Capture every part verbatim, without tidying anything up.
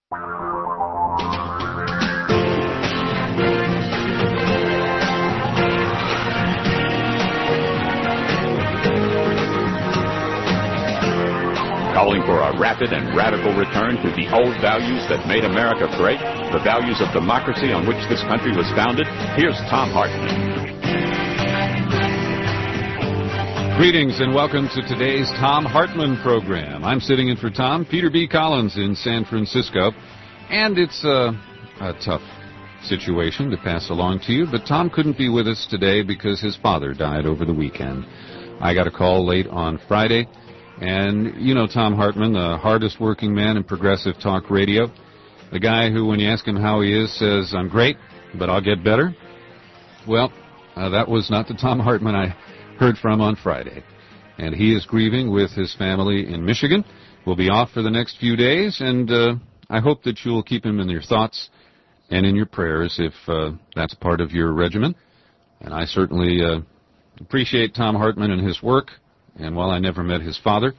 Calling for a rapid and radical return to the old values that made America great, the values of democracy on which this country was founded, here's Thom Hartmann. Greetings and welcome to today's Thom Hartmann program. I'm sitting in for Tom, Peter B. Collins in San Francisco, and it's a, a tough situation to pass along to you, but Tom couldn't be with us today because his father died over the weekend. I got a call late on Friday. And you know Thom Hartmann, the hardest working man in progressive talk radio, the guy who, when you ask him how he is, says, "I'm great, but I'll get better." Well, uh, that was not the Thom Hartmann I heard from on Friday. And he is grieving with his family in Michigan. We'll be off for the next few days, and uh, I hope that you'll keep him in your thoughts and in your prayers if uh, that's part of your regimen. And I certainly uh, appreciate Thom Hartmann and his work. And while I never met his father,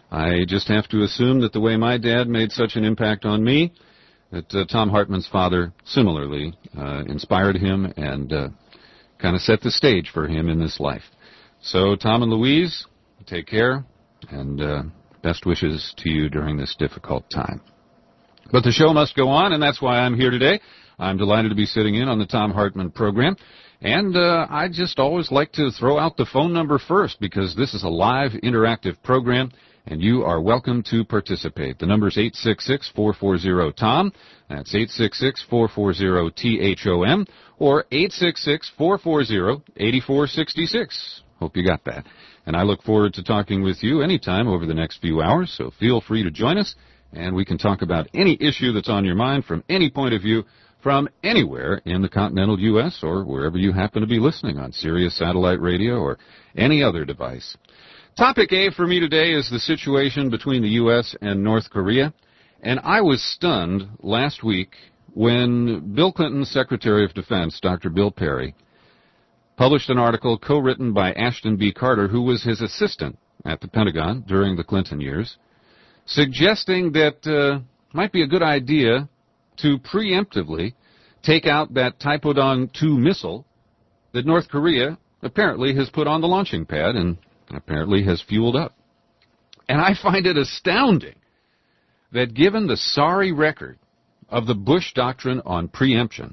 I just have to assume that the way my dad made such an impact on me, that uh, Thom Hartmann's father similarly uh, inspired him and uh, kind of set the stage for him in this life. So, Tom and Louise, take care, and uh, best wishes to you during this difficult time. But the show must go on, and that's why I'm here today. I'm delighted to be sitting in on the Thom Hartmann program. And uh, I just always like to throw out the phone number first because this is a live, interactive program, and you are welcome to participate. The number is eight six six, four four zero, T O M. That's eight six six, four four zero, T H O M, or eight six six, four four zero, eight four six six. Hope you got that. And I look forward to talking with you anytime over the next few hours, so feel free to join us, and we can talk about any issue that's on your mind from any point of view, from anywhere in the continental U S or wherever you happen to be listening on Sirius Satellite Radio or any other device. Topic A for me today is the situation between the U S and North Korea. And I was stunned last week when Bill Clinton's Secretary of Defense, Doctor Bill Perry, published an article co-written by Ashton B. Carter, who was his assistant at the Pentagon during the Clinton years, suggesting that uh, might be a good idea to preemptively take out that Taepodong two missile that North Korea apparently has put on the launching pad and apparently has fueled up. And I find it astounding that given the sorry record of the Bush doctrine on preemption,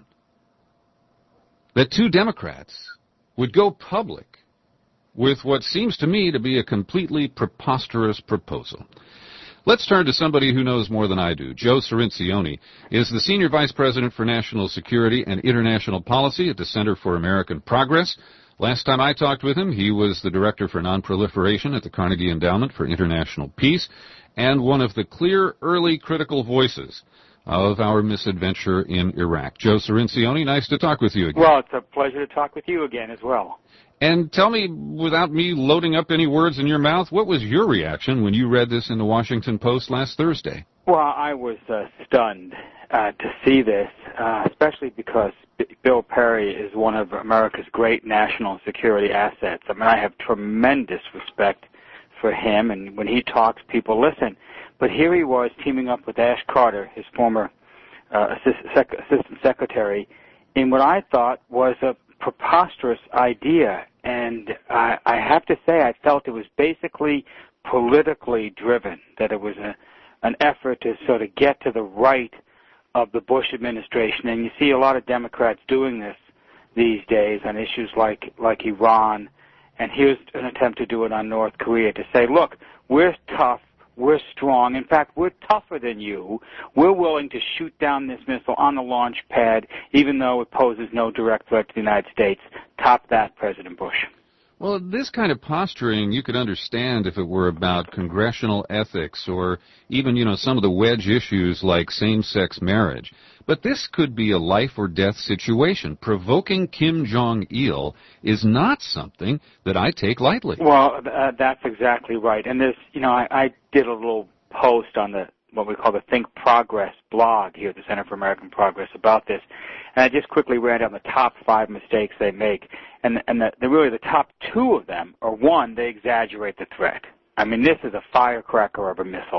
that two Democrats would go public with what seems to me to be a completely preposterous proposal. Let's turn to somebody who knows more than I do. Joe Cirincione is the Senior Vice President for National Security and International Policy at the Center for American Progress. Last time I talked with him, he was the Director for Nonproliferation at the Carnegie Endowment for International Peace and one of the clear early critical voices of our misadventure in Iraq. Joe Cirincione, nice to talk with you again. Well, it's a pleasure to talk with you again as well. And tell me, without me loading up any words in your mouth, what was your reaction when you read this in the Washington Post last Thursday? Well, I was uh, stunned uh, to see this, uh, especially because B- Bill Perry is one of America's great national security assets. I mean, I have tremendous respect for him, and when he talks, people listen. But here he was teaming up with Ash Carter, his former uh, assist- sec- assistant secretary, in what I thought was a preposterous idea, and I, I have to say I felt it was basically politically driven, that it was a, an effort to sort of get to the right of the Bush administration, and you see a lot of Democrats doing this these days on issues like, like Iran, and here's an attempt to do it on North Korea, to say, look, we're tough, we're strong. In fact, we're tougher than you. We're willing to shoot down this missile on the launch pad, even though it poses no direct threat to the United States. Top that, President Bush. Well, this kind of posturing you could understand if it were about congressional ethics or even, you know, some of the wedge issues like same-sex marriage. But this could be a life-or-death situation. Provoking Kim Jong-il is not something that I take lightly. Well, uh, that's exactly right. And there's, you know, I, I did a little post on the what we call the Think Progress blog here at the Center for American Progress about this. And I just quickly ran down the top five mistakes they make. And, and the, the really the top two of them are, one, they exaggerate the threat. I mean, this is a firecracker of a missile.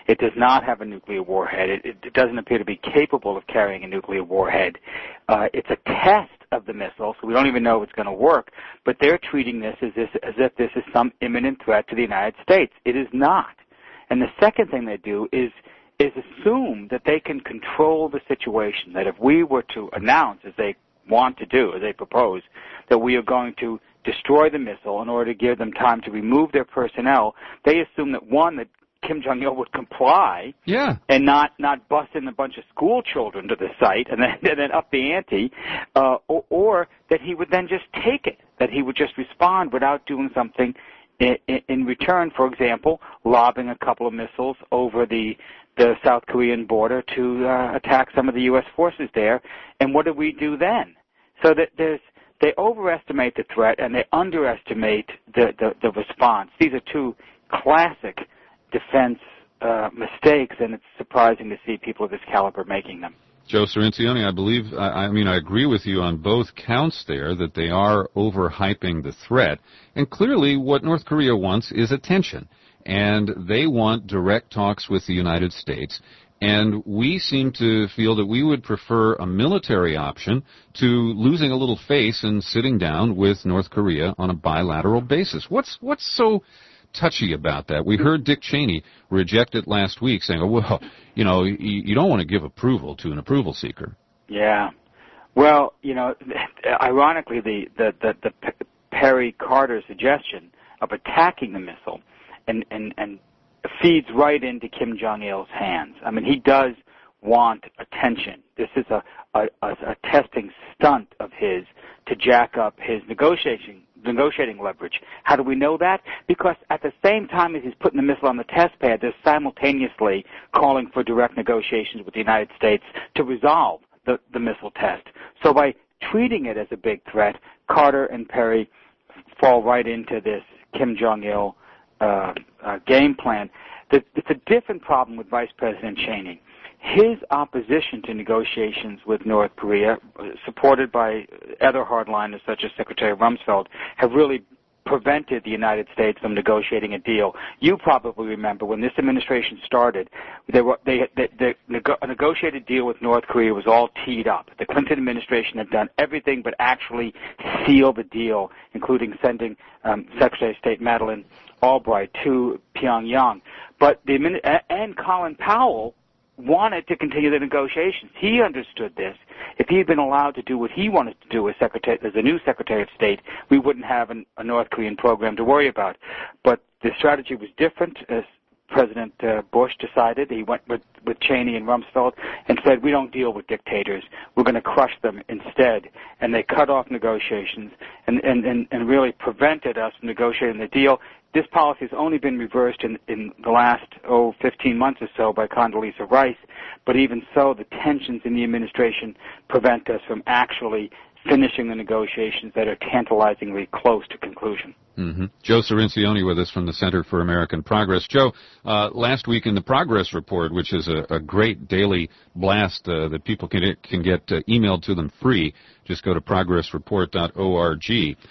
It does not have a nuclear warhead. It, it doesn't appear to be capable of carrying a nuclear warhead. Uh, it's a test of the missile, so we don't even know if it's going to work, but they're treating this as, this as if this is some imminent threat to the United States. It is not. And the second thing they do is is assume that they can control the situation, that if we were to announce, as they want to do, as they propose, that we are going to destroy the missile in order to give them time to remove their personnel, they assume that, one, that Kim Jong-il would comply yeah. and not, not bust in a bunch of school children to the site and then, and then up the ante, uh, or, or that he would then just take it, that he would just respond without doing something in, in return, for example, lobbing a couple of missiles over the the South Korean border to uh, attack some of the U S forces there. And what do we do then? So that there's, they overestimate the threat and they underestimate the, the, the response. These are two classic defense uh, mistakes, and it's surprising to see people of this caliber making them. Joe Cirincione, I believe, I, I mean, I agree with you on both counts there, that they are overhyping the threat. And clearly what North Korea wants is attention. And they want direct talks with the United States. And we seem to feel that we would prefer a military option to losing a little face and sitting down with North Korea on a bilateral basis. What's what's so touchy about that? We heard Dick Cheney reject it last week, saying, oh, well, you know, you, you don't want to give approval to an approval seeker. Yeah. Well, you know, ironically, the, the, the, the Perry-Carter suggestion of attacking the missile and, and, and feeds right into Kim Jong-il's hands. I mean, he does want attention. This is a, a, a, a testing stunt of his to jack up his negotiating negotiating leverage. How do we know that? Because at the same time as he's putting the missile on the test pad, they're simultaneously calling for direct negotiations with the United States to resolve the, the missile test. So by treating it as a big threat, Carter and Perry fall right into this Kim Jong-il uh, uh, game plan. The, it's a different problem with Vice President Cheney. His opposition to negotiations with North Korea, supported by other hardliners such as Secretary Rumsfeld, have really prevented the United States from negotiating a deal. You probably remember when this administration started, they were, they, they, they, nego- a negotiated deal with North Korea was all teed up. The Clinton administration had done everything but actually seal the deal, including sending um, Secretary of State Madeleine Albright to Pyongyang. But the and Colin Powell wanted to continue the negotiations. He understood this. If he had been allowed to do what he wanted to do as secretary, as a new Secretary of State, we wouldn't have an, a North Korean program to worry about. But the strategy was different. As President uh, Bush decided, he went with, with Cheney and Rumsfeld and said, we don't deal with dictators. We're going to crush them instead. And they cut off negotiations and, and, and, and really prevented us from negotiating the deal. This policy has only been reversed in, in the last, oh, fifteen months or so by Condoleezza Rice, but even so, the tensions in the administration prevent us from actually finishing the negotiations that are tantalizingly close to conclusion. Mm-hmm. Joe Cirincione with us from the Center for American Progress. Joe, uh, last week in the Progress Report, which is a, a great daily blast uh, that people can, can get uh, emailed to them free, just go to progress report dot org.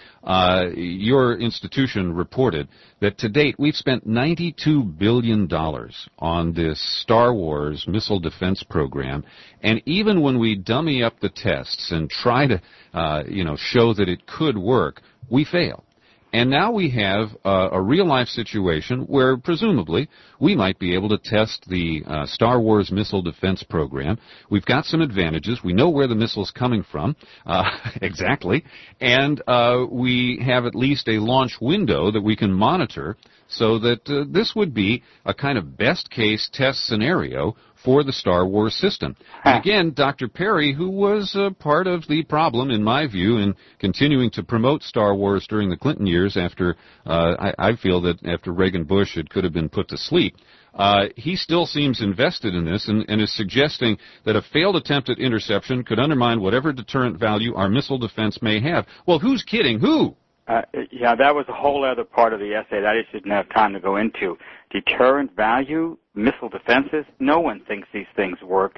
Uh, your institution reported that to date we've spent ninety-two billion dollars on this Star Wars missile defense program, and even when we dummy up the tests and try to, uh, you know, show that it could work, we fail. And now we have uh, a real-life situation where, presumably, we might be able to test the uh, Star Wars missile defense program. We've got some advantages. We know where the missile's coming from, uh, exactly, and uh, we have at least a launch window that we can monitor so that uh, this would be a kind of best-case test scenario for the Star Wars system. And again, Doctor Perry, who was uh, part of the problem, in my view, in continuing to promote Star Wars during the Clinton years after, uh, I, I feel that after Reagan Bush it could have been put to sleep, uh, he still seems invested in this and, and is suggesting that a failed attempt at interception could undermine whatever deterrent value our missile defense may have. Well, who's kidding who? Uh, yeah, that was a whole other part of the essay that I just didn't have time to go into. Deterrent value, missile defenses, no one thinks these things work.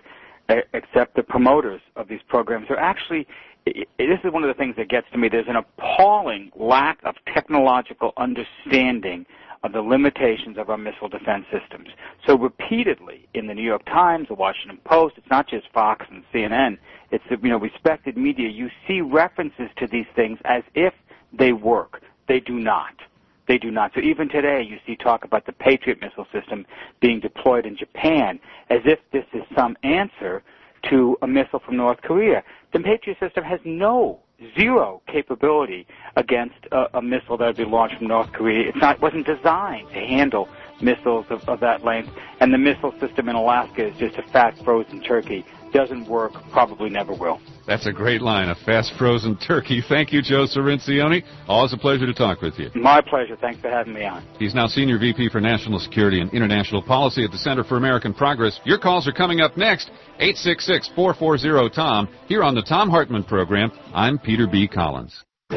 except the promoters of these programs are actually, this is one of the things that gets to me, there's an appalling lack of technological understanding of the limitations of our missile defense systems. So repeatedly in the New York Times, the Washington Post, it's not just Fox and C N N, it's the, you know, respected media, you see references to these things as if they work. They do not. They do not. So even today you see talk about the Patriot missile system being deployed in Japan as if this is some answer to a missile from North Korea. The Patriot system has no, zero capability against a, a missile that would be launched from North Korea. It's not, it wasn't designed to handle missiles of, of that length, and the missile system in Alaska is just a fat frozen turkey. Doesn't work, probably never will. That's a great line, a fast frozen turkey. Thank you, Joe Cirincione. Always a pleasure to talk with you. My pleasure. Thanks for having me on. He's now Senior V P for National Security and International Policy at the Center for American Progress. Your calls are coming up next, eight six six, four four zero, T O M. Here on the Thom Hartmann Program, I'm Peter B. Collins.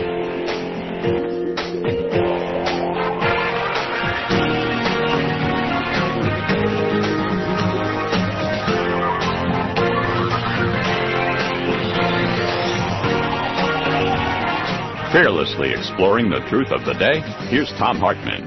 Fearlessly exploring the truth of the day, here's Thom Hartmann.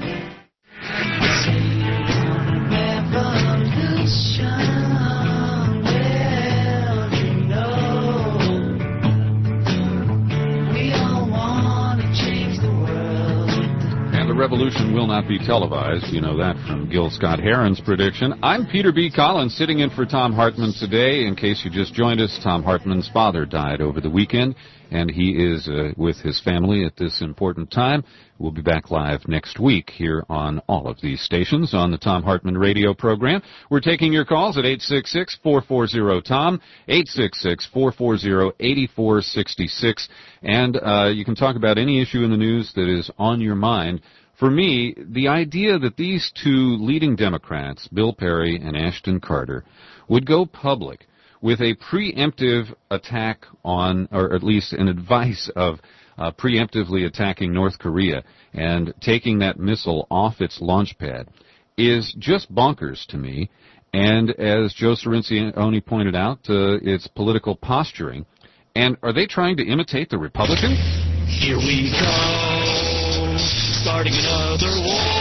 And the revolution will not be televised. You know that from Gil Scott-Heron's prediction. I'm Peter B. Collins, sitting in for Thom Hartmann today. In case you just joined us, Thom Hartmann's father died over the weekend, and he is uh, with his family at this important time. We'll be back live next week here on all of these stations on the Thom Hartmann radio program. We're taking your calls at eight six six, four four zero, T O M, eight six six, four four zero, eight four six six, and uh, you can talk about any issue in the news that is on your mind. For me, the idea that these two leading Democrats, Bill Perry and Ashton Carter, would go public with a preemptive attack on, or at least an advice of uh, preemptively attacking North Korea and taking that missile off its launch pad, is just bonkers to me. And as Joe Cirincione pointed out, uh, it's political posturing. And are they trying to imitate the Republicans? Here we go, starting another war.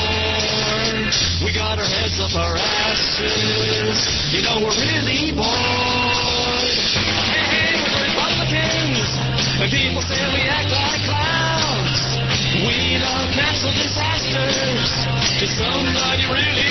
We got our heads up our asses. You know we're really bored. Hey, we're the Republicans, and people say we act like clowns. We don't cancel disasters. Did somebody really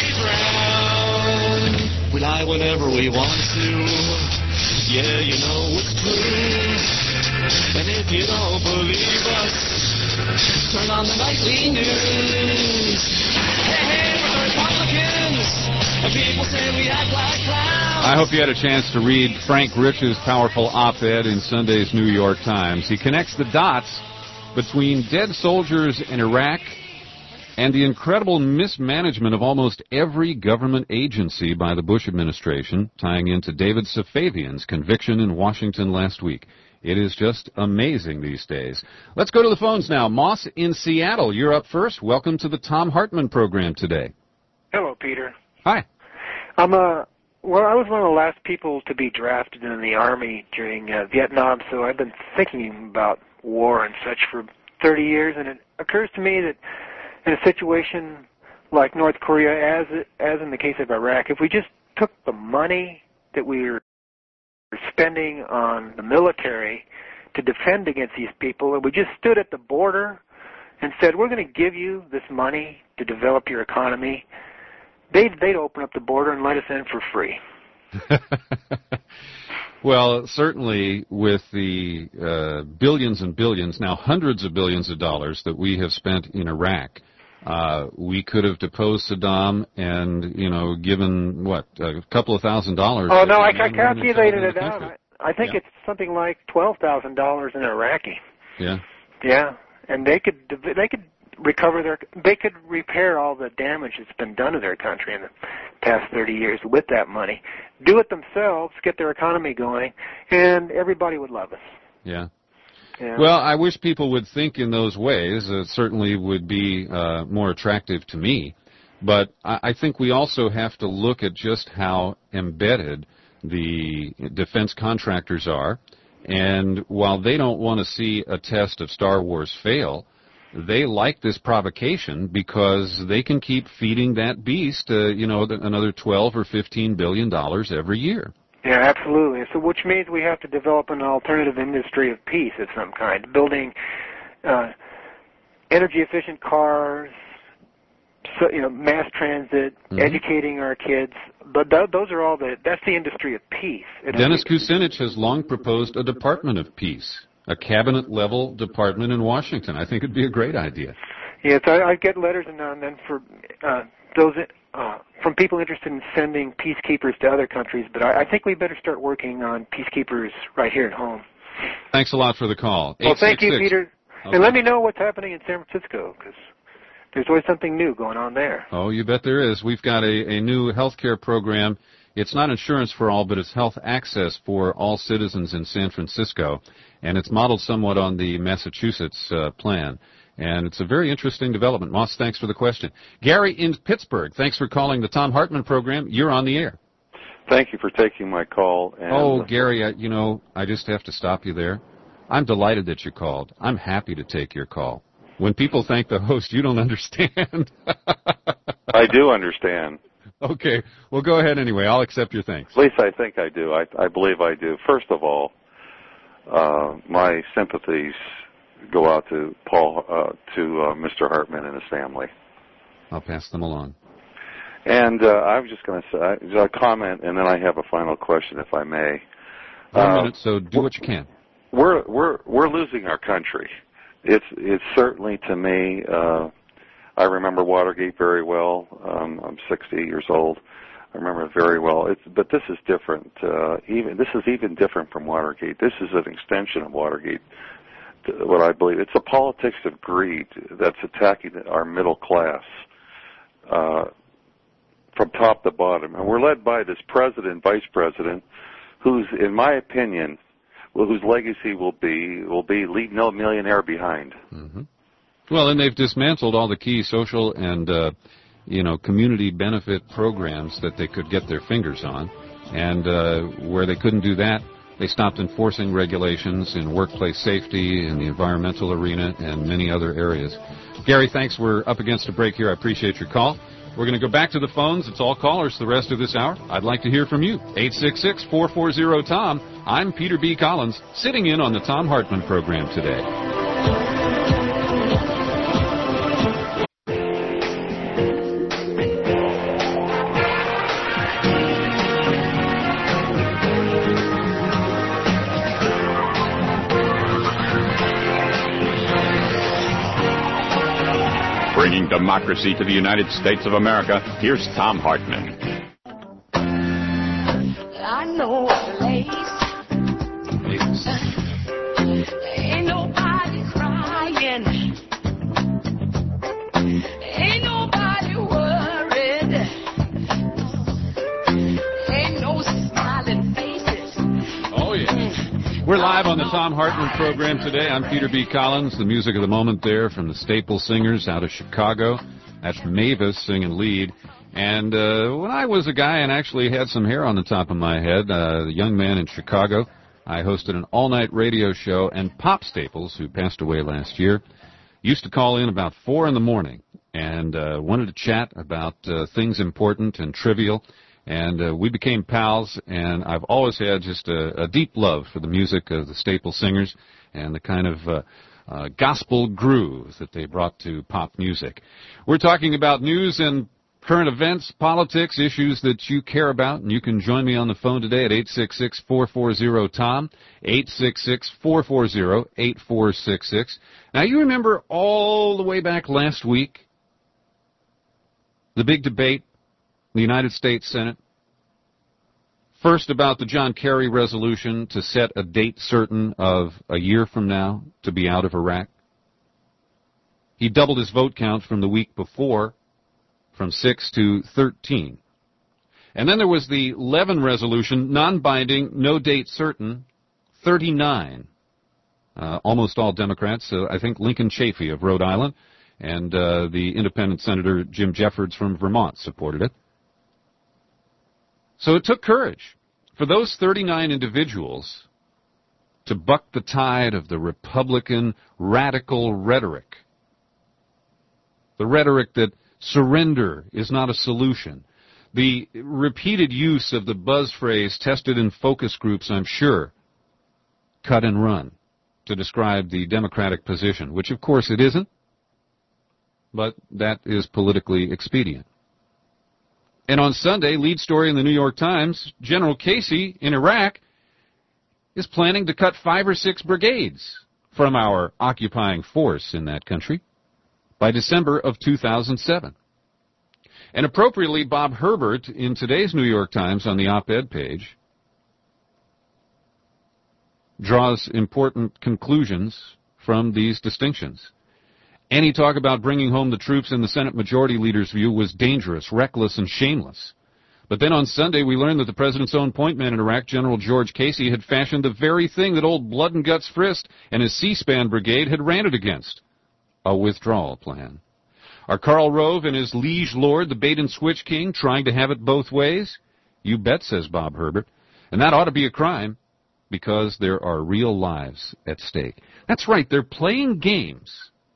drown? We lie whenever we want to. Yeah, you know it's true. And if you don't believe us, turn on the nightly news. Hey, hey, we're the Republicans, and people say we act like clowns. I hope you had a chance to read Frank Rich's powerful op-ed in Sunday's New York Times. He connects the dots between dead soldiers in Iraq and the incredible mismanagement of almost every government agency by the Bush administration, tying into David Safavian's conviction in Washington last week. It is just amazing these days. Let's go to the phones now. Moss in Seattle, you're up first. Welcome to the Thom Hartmann program today. Hello, Peter. Hi. I'm a well. I was one of the last people to be drafted in the Army during uh, Vietnam, so I've been thinking about war and such for thirty years, and it occurs to me that in a situation like North Korea, as as in the case of Iraq, if we just took the money that we were spending on the military to defend against these people, and we just stood at the border and said, we're going to give you this money to develop your economy, they'd, they'd open up the border and let us in for free. Well, certainly with the uh, billions and billions, now hundreds of billions of dollars that we have spent in Iraq, Uh, we could have deposed Saddam and, you know, given, what, a couple of thousand dollars. Oh, no, I, I calculated it out. I, I think yeah. it's something like twelve thousand dollars in Iraqi. Yeah. Yeah, and they could they could recover their, they could repair all the damage that's been done to their country in the past thirty years with that money. Do it themselves, get their economy going, and everybody would love us. Yeah. Yeah. Well, I wish people would think in those ways. It certainly would be uh, more attractive to me. But I, I think we also have to look at just how embedded the defense contractors are. And while they don't want to see a test of Star Wars fail, they like this provocation because they can keep feeding that beast, uh, you know, another twelve or fifteen billion dollars every year. Yeah, absolutely. So, which means we have to develop an alternative industry of peace of some kind, building uh, energy-efficient cars, so, you know, mass transit, mm-hmm. educating our kids. But th- those are all the. That's the industry of peace. It Dennis Kucinich has long proposed a Department of Peace, a cabinet-level department in Washington. I think it'd be a great idea. Yes, I, I get letters now and then for uh, those uh, from people interested in sending peacekeepers to other countries. But I, I think we better start working on peacekeepers right here at home. Thanks a lot for the call. Well, thank you, Peter. Okay. And let me know what's happening in San Francisco, because there's always something new going on there. Oh, you bet there is. We've got a, a new health care program. It's not insurance for all, but it's health access for all citizens in San Francisco. And it's modeled somewhat on the Massachusetts uh, plan. And it's a very interesting development. Moss, thanks for the question. Gary in Pittsburgh, thanks for calling the Tom Hartman program. You're on the air. Thank you for taking my call. And oh, Gary, I, you know, I just have to stop you there. I'm delighted that you called. I'm happy to take your call. When people thank the host, you don't understand. I do understand. Okay. Well, go ahead anyway. I'll accept your thanks. At least I think I do. I, I believe I do. First of all, uh, my sympathies go out to Paul, uh, to uh, Mister Hartman and his family. I'll pass them along. And uh, I was just going to say a comment, and then I have a final question, if I may. One uh, minute, so do what you can. We're we're we're losing our country. It's it's certainly, to me, uh, I remember Watergate very well. Um, I'm sixty years old. I remember it very well. It's, but this is different. Uh, even this is even different from Watergate. This is an extension of Watergate. What I believe, it's a politics of greed that's attacking our middle class uh, from top to bottom, and we're led by this president, vice president, who's, in my opinion, well, whose legacy will be will be leave no millionaire behind. Mm-hmm. Well, and they've dismantled all the key social and uh, you know community benefit programs that they could get their fingers on, and uh, where they couldn't do that, they stopped enforcing regulations in workplace safety, in the environmental arena, and many other areas. Gary, thanks. We're up against a break here. I appreciate your call. We're going to go back to the phones. It's all callers the rest of this hour. I'd like to hear from you. eight six six, four four zero, T O M. I'm Peter B. Collins, sitting in on the Tom Hartman program today. Bringing democracy to the United States of America, here's Tom Hartman. I know a place. Ain't nobody crying. Ain't nobody worried. Ain't no smiling faces. Oh, yeah. We're live on the Tom Hartman program today. I'm Peter B. Collins. The music of the moment there from the Staple Singers out of Chicago. That's Mavis singing lead. And uh, when I was a guy and actually had some hair on the top of my head, uh, a young man in Chicago, I hosted an all-night radio show, and Pop Staples, who passed away last year, used to call in about four in the morning and uh, wanted to chat about uh, things important and trivial. And uh, we became pals, and I've always had just a, a deep love for the music of the Staple Singers and the kind of uh, uh, gospel groove that they brought to pop music. We're talking about news and current events, politics, issues that you care about, and you can join me on the phone today at eight six six, four four zero, T O M, eight six six, four four zero, eight four six six. Now, you remember all the way back last week, the big debate in the United States Senate, first about the John Kerry resolution to set a date certain of a year from now to be out of Iraq. He doubled his vote count from the week before, from six to thirteen. And then there was the Levin resolution, non-binding, no date certain, thirty-nine. Uh, almost all Democrats. Uh, I think Lincoln Chafee of Rhode Island and uh, the independent Senator Jim Jeffords from Vermont supported it. So it took courage. For those thirty-nine individuals to buck the tide of the Republican radical rhetoric, the rhetoric that surrender is not a solution, the repeated use of the buzz phrase tested in focus groups, I'm sure, cut and run, to describe the Democratic position, which of course it isn't, but that is politically expedient. And on Sunday, lead story in the New York Times, General Casey in Iraq is planning to cut five or six brigades from our occupying force in that country by December of two thousand seven. And appropriately, Bob Herbert in today's New York Times on the op-ed page draws important conclusions from these distinctions. Any talk about bringing home the troops in the Senate Majority Leader's view was dangerous, reckless, and shameless. But then on Sunday we learned that the president's own point man in Iraq, General George Casey, had fashioned the very thing that old Blood and Guts Frist and his C-SPAN brigade had ranted against, a withdrawal plan. Are Karl Rove and his liege lord, the bait-and-switch king, trying to have it both ways? You bet, says Bob Herbert. And that ought to be a crime, because there are real lives at stake. That's right, they're playing games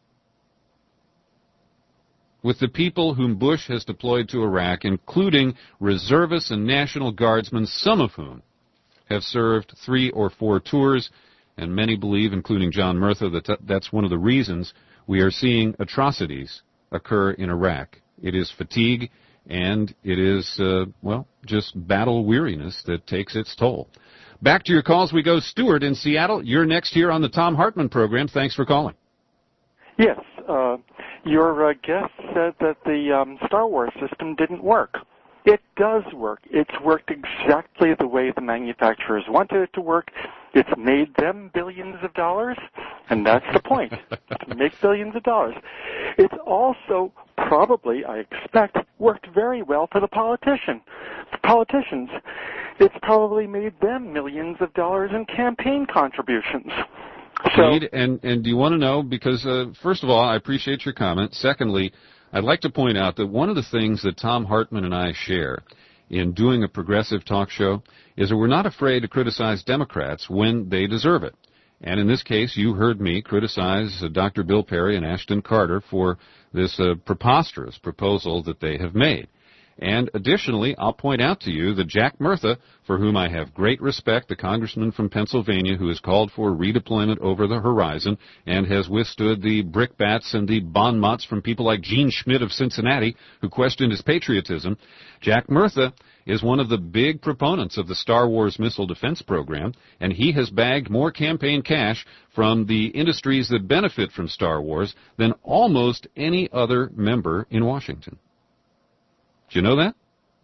with the people whom Bush has deployed to Iraq, including reservists and National Guardsmen, some of whom have served three or four tours, and many believe, including John Murtha, that t- that's one of the reasons we are seeing atrocities occur in Iraq. It is fatigue, and it is, uh, well, just battle weariness that takes its toll. Back to your calls we go. Stuart in Seattle, you're next here on the Tom Hartman program. Thanks for calling. Yes, uh, your uh, guest said that the um, Star Wars system didn't work. It does work. It's worked exactly the way the manufacturers wanted it to work. It's made them billions of dollars, and that's the point, to make billions of dollars. It's also probably, I expect, worked very well for the politician. For politicians, it's probably made them millions of dollars in campaign contributions. So, Indeed, and, and do you want to know, because uh, first of all, I appreciate your comment. Secondly, I'd like to point out that one of the things that Tom Hartman and I share in doing a progressive talk show is that we're not afraid to criticize Democrats when they deserve it. And in this case, you heard me criticize uh, Doctor Bill Perry and Ashton Carter for this uh, preposterous proposal that they have made. And additionally, I'll point out to you that Jack Murtha, for whom I have great respect, the congressman from Pennsylvania who has called for redeployment over the horizon and has withstood the brickbats and the bon mots from people like Gene Schmidt of Cincinnati who questioned his patriotism, Jack Murtha is one of the big proponents of the Star Wars missile defense program, and he has bagged more campaign cash from the industries that benefit from Star Wars than almost any other member in Washington. Do you know that?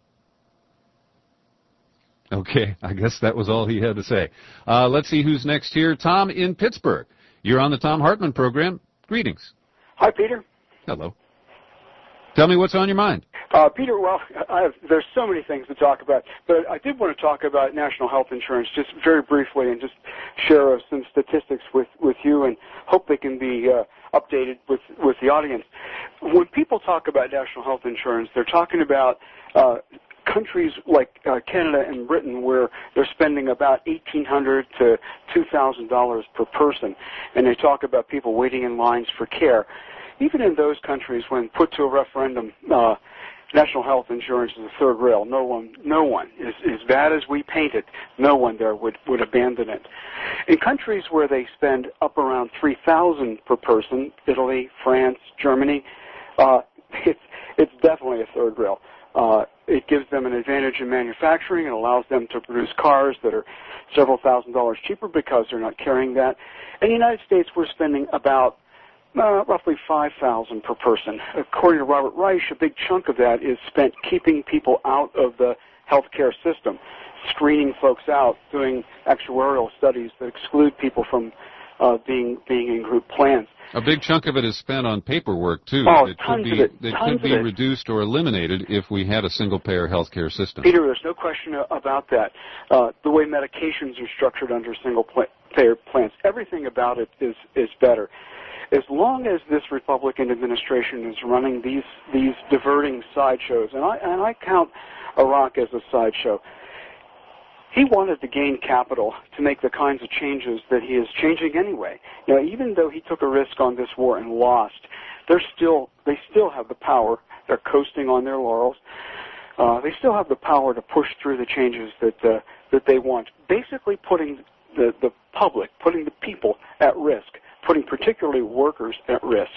Okay, I guess that was all he had to say. Uh, let's see who's next here. Tom in Pittsburgh. You're on the Tom Hartman program. Greetings. Hi, Peter. Hello. Tell me what's on your mind. Uh, Peter, well, I have, there's so many things to talk about, but I did want to talk about national health insurance just very briefly and just share uh, some statistics with, with you and hope they can be uh, updated with, with the audience. When people talk about national health insurance, they're talking about uh, countries like uh, Canada and Britain where they're spending about eighteen hundred dollars to two thousand dollars per person, and they talk about people waiting in lines for care. Even in those countries, when put to a referendum, uh, national health insurance is a third rail. No one, no one, as, as bad as we paint it, no one there would, would abandon it. In countries where they spend up around three thousand dollars per person, Italy, France, Germany, uh, it's, it's definitely a third rail. Uh, it gives them an advantage in manufacturing. It allows them to produce cars that are several thousand dollars cheaper because they're not carrying that. In the United States, we're spending about Uh, roughly five thousand dollars per person. According to Robert Reich, a big chunk of that is spent keeping people out of the healthcare system, screening folks out, doing actuarial studies that exclude people from uh, being being in group plans. A big chunk of it is spent on paperwork, too. Oh, it tons could be, of it. It tons could be of it. reduced or eliminated if we had a single-payer healthcare system. Peter, there's no question about that. Uh, the way medications are structured under single-payer plans, everything about it is, is better. As long as this Republican administration is running these these diverting sideshows, and I and I count Iraq as a sideshow, he wanted to gain capital to make the kinds of changes that he is changing anyway. You know, even though he took a risk on this war and lost, they're still they still have the power. They're coasting on their laurels. Uh, they still have the power to push through the changes that uh, that they want. Basically, putting the the public, putting the people at risk, putting particularly workers at risk.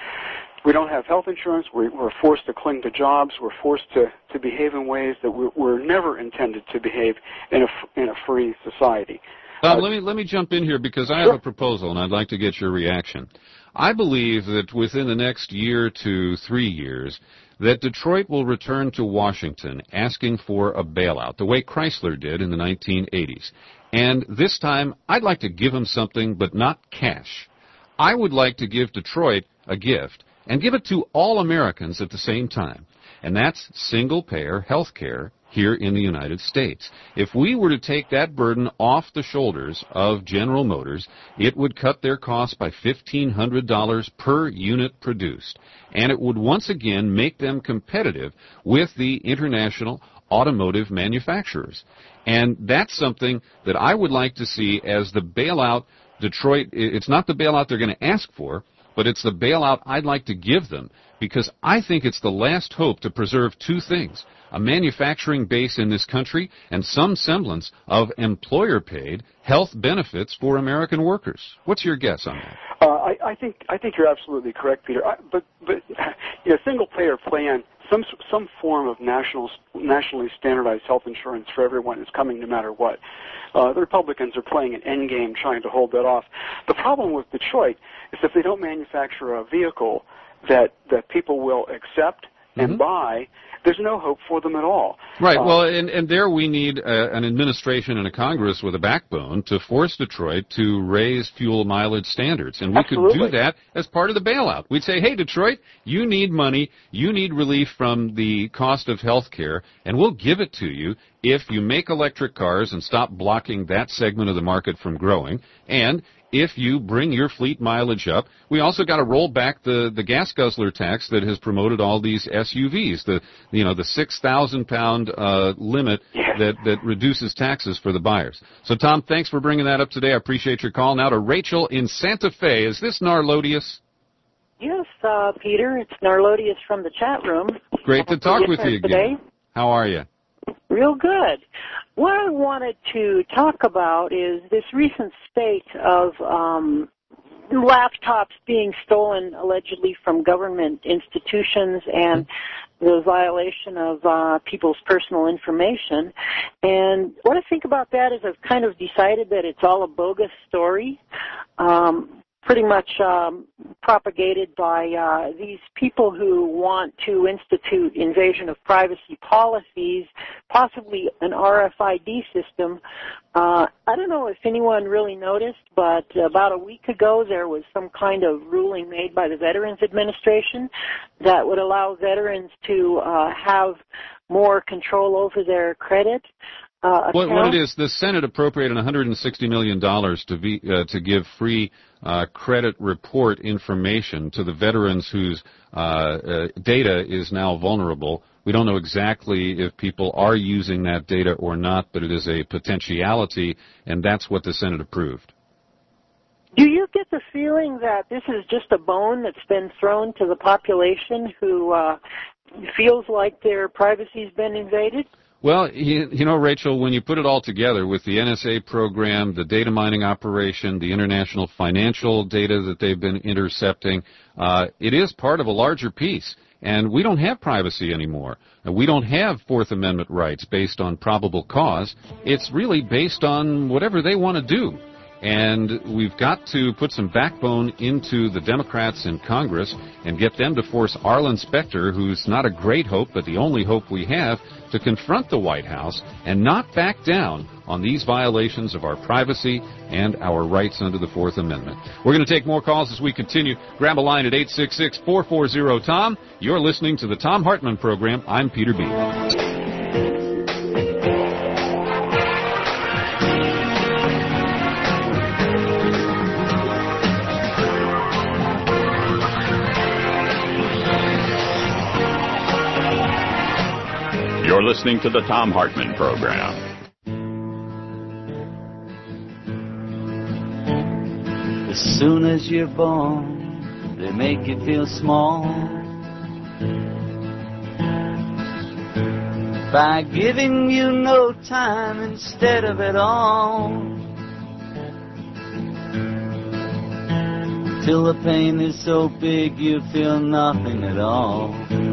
We don't have health insurance. We're, we're forced to cling to jobs. We're forced to, to behave in ways that we're, we're never intended to behave in a, in a free society. Uh, let me let me jump in here because I have sure. a proposal, and I'd like to get your reaction. I believe that within the next year to three years, that Detroit will return to Washington asking for a bailout, the way Chrysler did in the nineteen eighties. And this time, I'd like to give them something, but not cash. I would like to give Detroit a gift, and give it to all Americans at the same time. And that's single-payer health care here in the United States. If we were to take that burden off the shoulders of General Motors, it would cut their costs by fifteen hundred dollars per unit produced. And it would once again make them competitive with the international automotive manufacturers. And that's something that I would like to see as the bailout Detroit, it's not the bailout they're going to ask for, but it's the bailout I'd like to give them, because I think it's the last hope to preserve two things: a manufacturing base in this country and some semblance of employer-paid health benefits for American workers. What's your guess on that? Uh, I, I think I think you're absolutely correct, Peter. I, but but you know, single-payer plan, some some form of national nationally standardized health insurance for everyone is coming no matter what. Uh, the Republicans are playing an endgame trying to hold that off. The problem with Detroit is if they don't manufacture a vehicle that that people will accept and mm-hmm. buy, there's no hope for them at all. Right. Uh, well, and, and there we need uh, an administration and a Congress with a backbone to force Detroit to raise fuel mileage standards. And we absolutely. could do that as part of the bailout. We'd say, hey, Detroit, you need money, you need relief from the cost of health care, and we'll give it to you if you make electric cars and stop blocking that segment of the market from growing, and if you bring your fleet mileage up. We also got to roll back the, the gas guzzler tax that has promoted all these S U Vs, the you know the six thousand pound uh, limit yes. that, that reduces taxes for the buyers. So, Tom, thanks for bringing that up today. I appreciate your call. Now to Rachel in Santa Fe. Is this Narlodius? Yes, uh, Peter. It's Narlodius from the chat room. Great to talk with you again. Today. How are you? Real good. What I wanted to talk about is this recent spate of um, laptops being stolen allegedly from government institutions and the violation of uh, people's personal information. And what I think about that is I've kind of decided that it's all a bogus story. Um, pretty much um, propagated by uh, these people who want to institute invasion of privacy policies, possibly an R F I D system. Uh, I don't know if anyone really noticed, but about a week ago there was some kind of ruling made by the Veterans Administration that would allow veterans to uh, have more control over their credit. Uh, what, what it is, the Senate appropriated one hundred sixty million dollars to, be, uh, to give free uh, credit report information to the veterans whose uh, uh, data is now vulnerable. We don't know exactly if people are using that data or not, but it is a potentiality, and that's what the Senate approved. Do you get the feeling that this is just a bone that's been thrown to the population who uh, feels like their privacy's been invaded? Well, you, you know, Rachel, when you put it all together with the N S A program, the data mining operation, the international financial data that they've been intercepting, uh, it is part of a larger piece. And we don't have privacy anymore. We don't have Fourth Amendment rights based on probable cause. It's really based on whatever they want to do. And we've got to put some backbone into the Democrats in Congress and get them to force Arlen Specter, who's not a great hope, but the only hope we have, to confront the White House and not back down on these violations of our privacy and our rights under the Fourth Amendment. We're going to take more calls as we continue. Grab a line at eight six six, four four zero, T O M. You're listening to the Thom Hartmann Program. I'm Peter B. You're listening to the Thom Hartmann Program. As soon as you're born, they make you feel small by giving you no time instead of it all, till the pain is so big you feel nothing at all.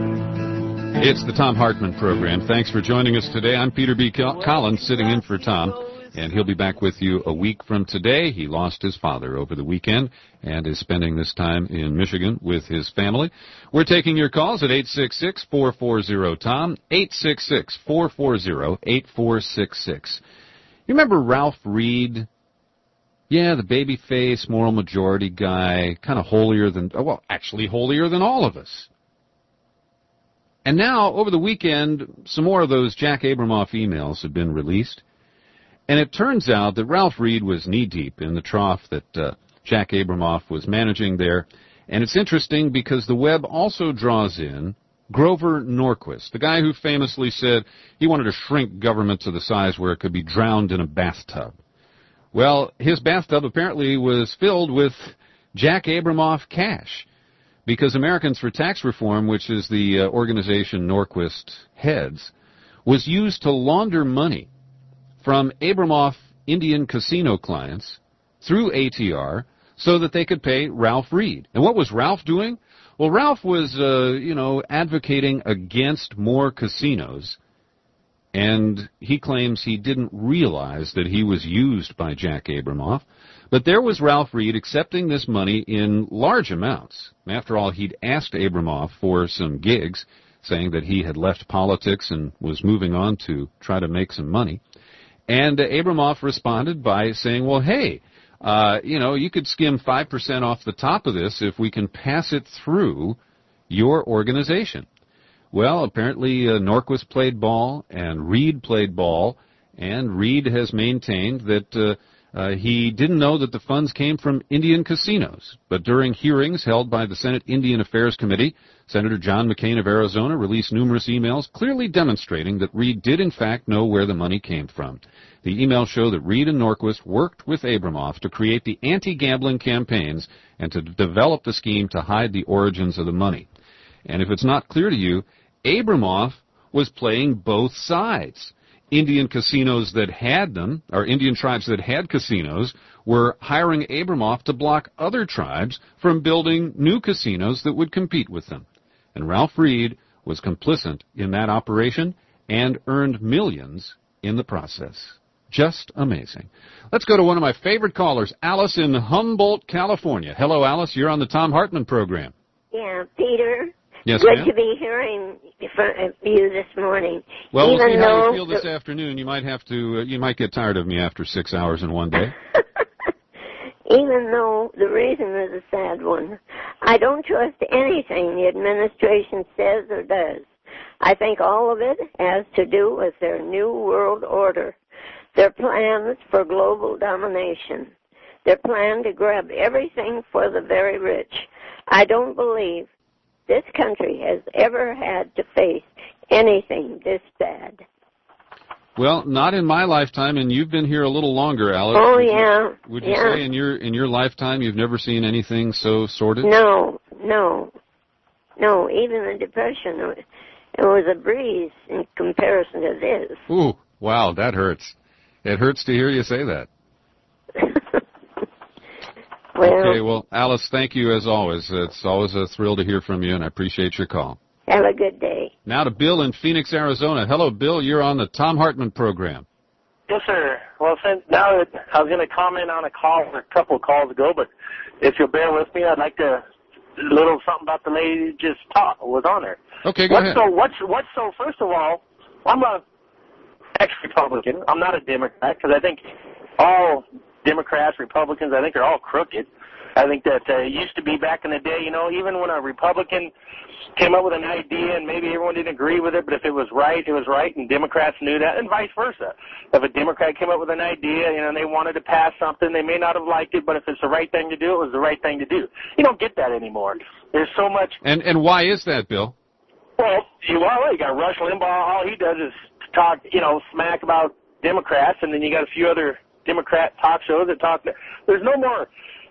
It's the Thom Hartmann Program. Thanks for joining us today. I'm Peter B. Collins, sitting in for Tom, and he'll be back with you a week from today. He lost his father over the weekend and is spending this time in Michigan with his family. We're taking your calls at eight six six, four four zero, T O M, eight six six, four four zero, eight four six six. You remember Ralph Reed? Yeah, the baby-face, moral majority guy, kind of holier than, well, actually holier than all of us. And now, over the weekend, some more of those Jack Abramoff emails have been released. And it turns out that Ralph Reed was knee-deep in the trough that uh, Jack Abramoff was managing there. And it's interesting because the web also draws in Grover Norquist, the guy who famously said he wanted to shrink government to the size where it could be drowned in a bathtub. Well, his bathtub apparently was filled with Jack Abramoff cash, because Americans for Tax Reform, which is the uh, organization Norquist heads, was used to launder money from Abramoff Indian casino clients through A T R so that they could pay Ralph Reed. And what was Ralph doing? Well, Ralph was, uh, you know, advocating against more casinos, and he claims he didn't realize that he was used by Jack Abramoff. But there was Ralph Reed accepting this money in large amounts. After all, he'd asked Abramoff for some gigs, saying that he had left politics and was moving on to try to make some money. And uh, Abramoff responded by saying, well, hey, uh, you know, you could skim five percent off the top of this if we can pass it through your organization. Well, apparently uh, Norquist played ball and Reed played ball, and Reed has maintained that uh, Uh, he didn't know that the funds came from Indian casinos, but during hearings held by the Senate Indian Affairs Committee, Senator John McCain of Arizona released numerous emails clearly demonstrating that Reed did in fact know where the money came from. The emails show that Reed and Norquist worked with Abramoff to create the anti-gambling campaigns and to develop the scheme to hide the origins of the money. And if it's not clear to you, Abramoff was playing both sides. Indian casinos that had them, or Indian tribes that had casinos, were hiring Abramoff to block other tribes from building new casinos that would compete with them. And Ralph Reed was complicit in that operation and earned millions in the process. Just amazing. Let's go to one of my favorite callers, Alice in Humboldt, California. Hello, Alice. You're on the Thom Hartmann Program. Yeah, Peter. Yes, Good ma'am? to be hearing from you this morning. Well, Even we'll see how you feel the, this afternoon. You might have to, uh, you might get tired of me after six hours in one day. Even though the reason is a sad one, I don't trust anything the administration says or does. I think all of it has to do with their new world order, their plans for global domination, their plan to grab everything for the very rich. I don't believe this country has ever had to face anything this bad. Well, not in my lifetime, and you've been here a little longer, Alice. Oh, would yeah. You, would you yeah. say in your in your lifetime you've never seen anything so sordid? No, no, no. Even the Depression, it was a breeze in comparison to this. Ooh, wow, that hurts. It hurts to hear you say that. Well, okay, well, Alice, thank you as always. It's always a thrill to hear from you, and I appreciate your call. Have a good day. Now to Bill in Phoenix, Arizona. Hello, Bill. You're on the Thom Hartmann Program. Yes, sir. Well, since now that I was going to comment on a call a couple of calls ago, but if you'll bear with me, I'd like to a little something about the lady just talk was on her. Okay, go what's ahead. So what's what's so? First of all, I'm a ex-Republican. I'm not a Democrat because I think all Democrats, Republicans, I think they're all crooked. I think that uh, it used to be back in the day, you know, even when a Republican came up with an idea and maybe everyone didn't agree with it, but if it was right, it was right, and Democrats knew that, and vice versa. If a Democrat came up with an idea, you know, and they wanted to pass something, they may not have liked it, but if it's the right thing to do, it was the right thing to do. You don't get that anymore. There's so much. And and why is that, Bill? Well, you are right. You got Rush Limbaugh. All he does is talk, you know, smack about Democrats, and then you got a few other Democrat talk shows that talk. There's no more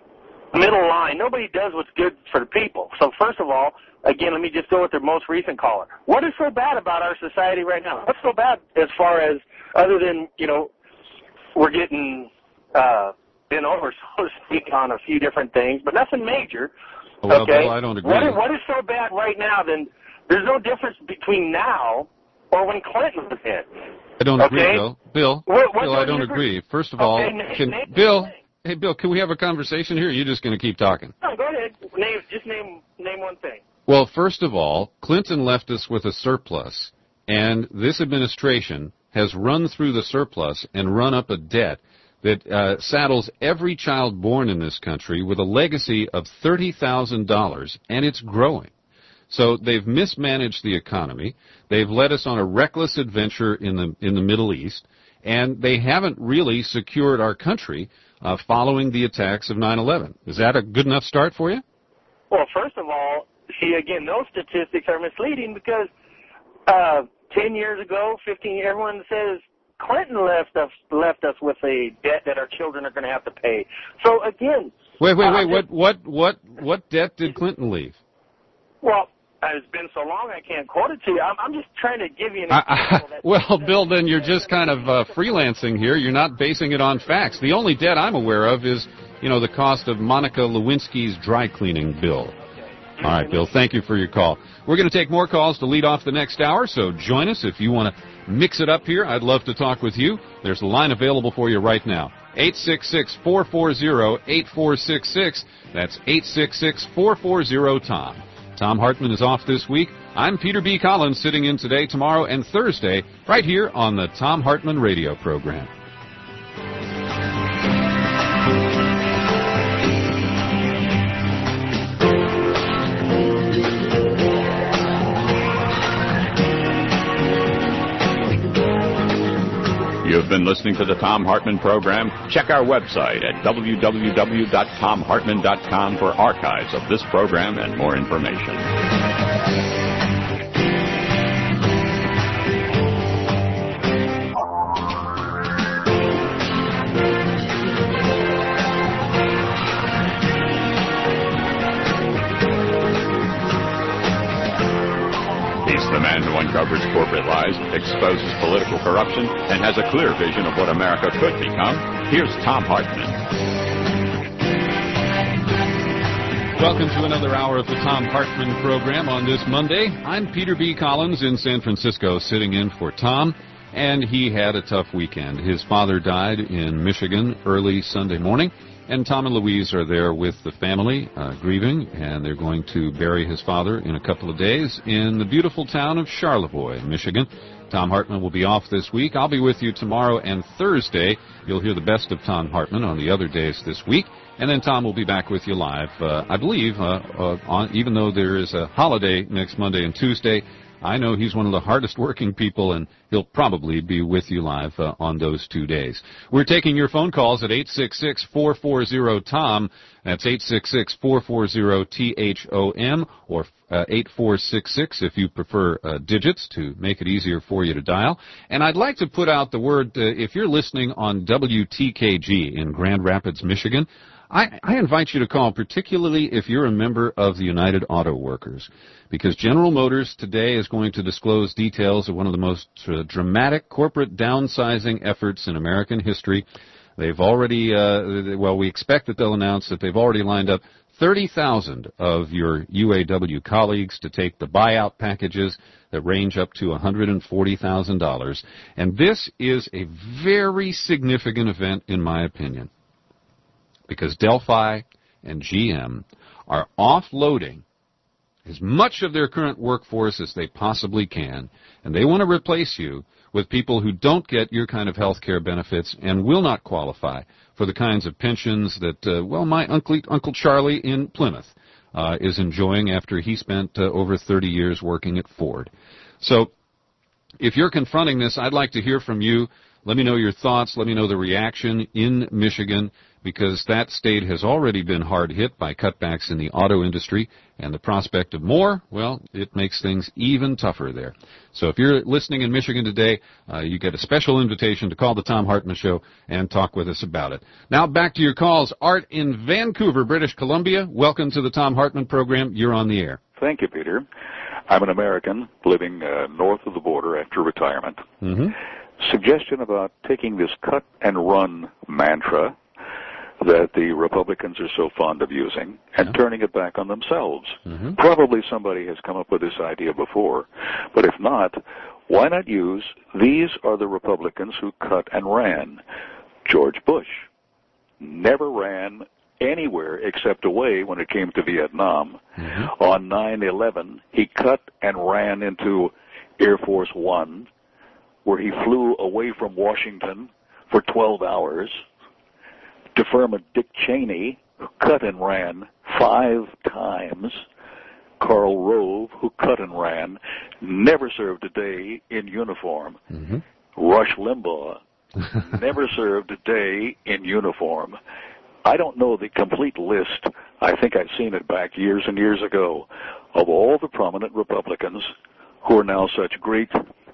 middle line. Nobody does what's good for the people. So first of all, again, let me just go with the most recent caller. What is so bad about our society right now? What's so bad as far as, other than, you know, we're getting uh, bent over, so to speak, on a few different things, but nothing major. Well, okay? Bill, I don't agree. What is, what is so bad right now? Then there's no difference between now or when Clinton was in. I don't okay? agree, Bill. Bill, what, what Bill, I don't agree. agree. First of okay, all, name, can name Bill? Hey, Bill, can we have a conversation here? Or are you just going to keep talking? No, go ahead. Name, just name name one thing. Well, first of all, Clinton left us with a surplus, and this administration has run through the surplus and run up a debt that uh, saddles every child born in this country with a legacy of thirty thousand dollars, and it's growing. So they've mismanaged the economy. They've led us on a reckless adventure in the in the Middle East, and they haven't really secured our country uh, following the attacks of nine eleven. Is that a good enough start for you? Well, first of all, see, again, those statistics are misleading because uh, ten years ago, fifteen years, everyone says Clinton left us left us with a debt that our children are going to have to pay. So again, wait, wait, uh, wait. What, what, what, what debt did Clinton leave? Well, it's been so long I can't quote it to you. I'm, I'm just trying to give you an I, example. I, well, Bill, then you're just kind of uh, freelancing here. You're not basing it on facts. The only debt I'm aware of is, you know, the cost of Monica Lewinsky's dry cleaning bill. All right, Bill, thank you for your call. We're going to take more calls to lead off the next hour, so join us if you want to mix it up here. I'd love to talk with you. There's a line available for you right now. eight six six, four four zero, eight four six six. That's eight six six, four four zero, T O M. Tom Hartman is off this week. I'm Peter B. Collins, sitting in today, tomorrow, and Thursday, right here on the Tom Hartman radio program. You've been listening to the Tom Hartman program. Check our website at w w w dot tom hartman dot com for archives of this program and more information. The man who uncovers corporate lies, exposes political corruption, and has a clear vision of what America could become. Here's Tom Hartman. Welcome to another hour of the Tom Hartman program on this Monday. I'm Peter B. Collins in San Francisco, sitting in for Tom, and he had a tough weekend. His father died in Michigan early Sunday morning, and Tom and Louise are there with the family, uh, grieving, and they're going to bury his father in a couple of days in the beautiful town of Charlevoix, Michigan. Tom Hartman will be off this week. I'll be with you tomorrow and Thursday. You'll hear the best of Tom Hartman on the other days this week, and then Tom will be back with you live, uh, I believe, uh, uh, on, even though there is a holiday next Monday and Tuesday. I know he's one of the hardest working people, and he'll probably be with you live uh, on those two days. We're taking your phone calls at eight six six, four four zero, T O M. That's eight six six, four four zero, T H O M, or uh, eight four six six if you prefer uh, digits to make it easier for you to dial. And I'd like to put out the word, uh, if you're listening on W T K G in Grand Rapids, Michigan, I, I invite you to call, particularly if you're a member of the United Auto Workers, because General Motors today is going to disclose details of one of the most uh, dramatic corporate downsizing efforts in American history. They've already, uh, well, we expect that they'll announce that they've already lined up thirty thousand of your U A W colleagues to take the buyout packages that range up to one hundred forty thousand dollars. And this is a very significant event, in my opinion, because Delphi and G M are offloading as much of their current workforce as they possibly can, and they want to replace you with people who don't get your kind of health care benefits and will not qualify for the kinds of pensions that, uh, well, my uncle, Uncle Charlie in Plymouth uh, is enjoying after he spent uh, over thirty years working at Ford. So if you're confronting this, I'd like to hear from you. Let me know your thoughts. Let me know the reaction in Michigan, because that state has already been hard hit by cutbacks in the auto industry, and the prospect of more, well, it makes things even tougher there. So if you're listening in Michigan today, uh, you get a special invitation to call the Thom Hartmann Show and talk with us about it. Now back to your calls. Art in Vancouver, British Columbia. Welcome to the Thom Hartmann program. You're on the air. Thank you, Peter. I'm an American living uh, north of the border after retirement. Mm-hmm. Suggestion about taking this cut and run mantra that the Republicans are so fond of using and yeah. turning it back on themselves. Mm-hmm. Probably somebody has come up with this idea before, but if not, why not use, these are the Republicans who cut and ran. George Bush never ran anywhere except away when it came to Vietnam. Mm-hmm. On nine eleven, he cut and ran into Air Force One, where he flew away from Washington for twelve hours, to firm Dick Cheney, who cut and ran five times, Karl Rove, who cut and ran, never served a day in uniform, mm-hmm. Rush Limbaugh never served a day in uniform. I don't know the complete list. I think I've seen it back years and years ago of all the prominent Republicans who are now such great,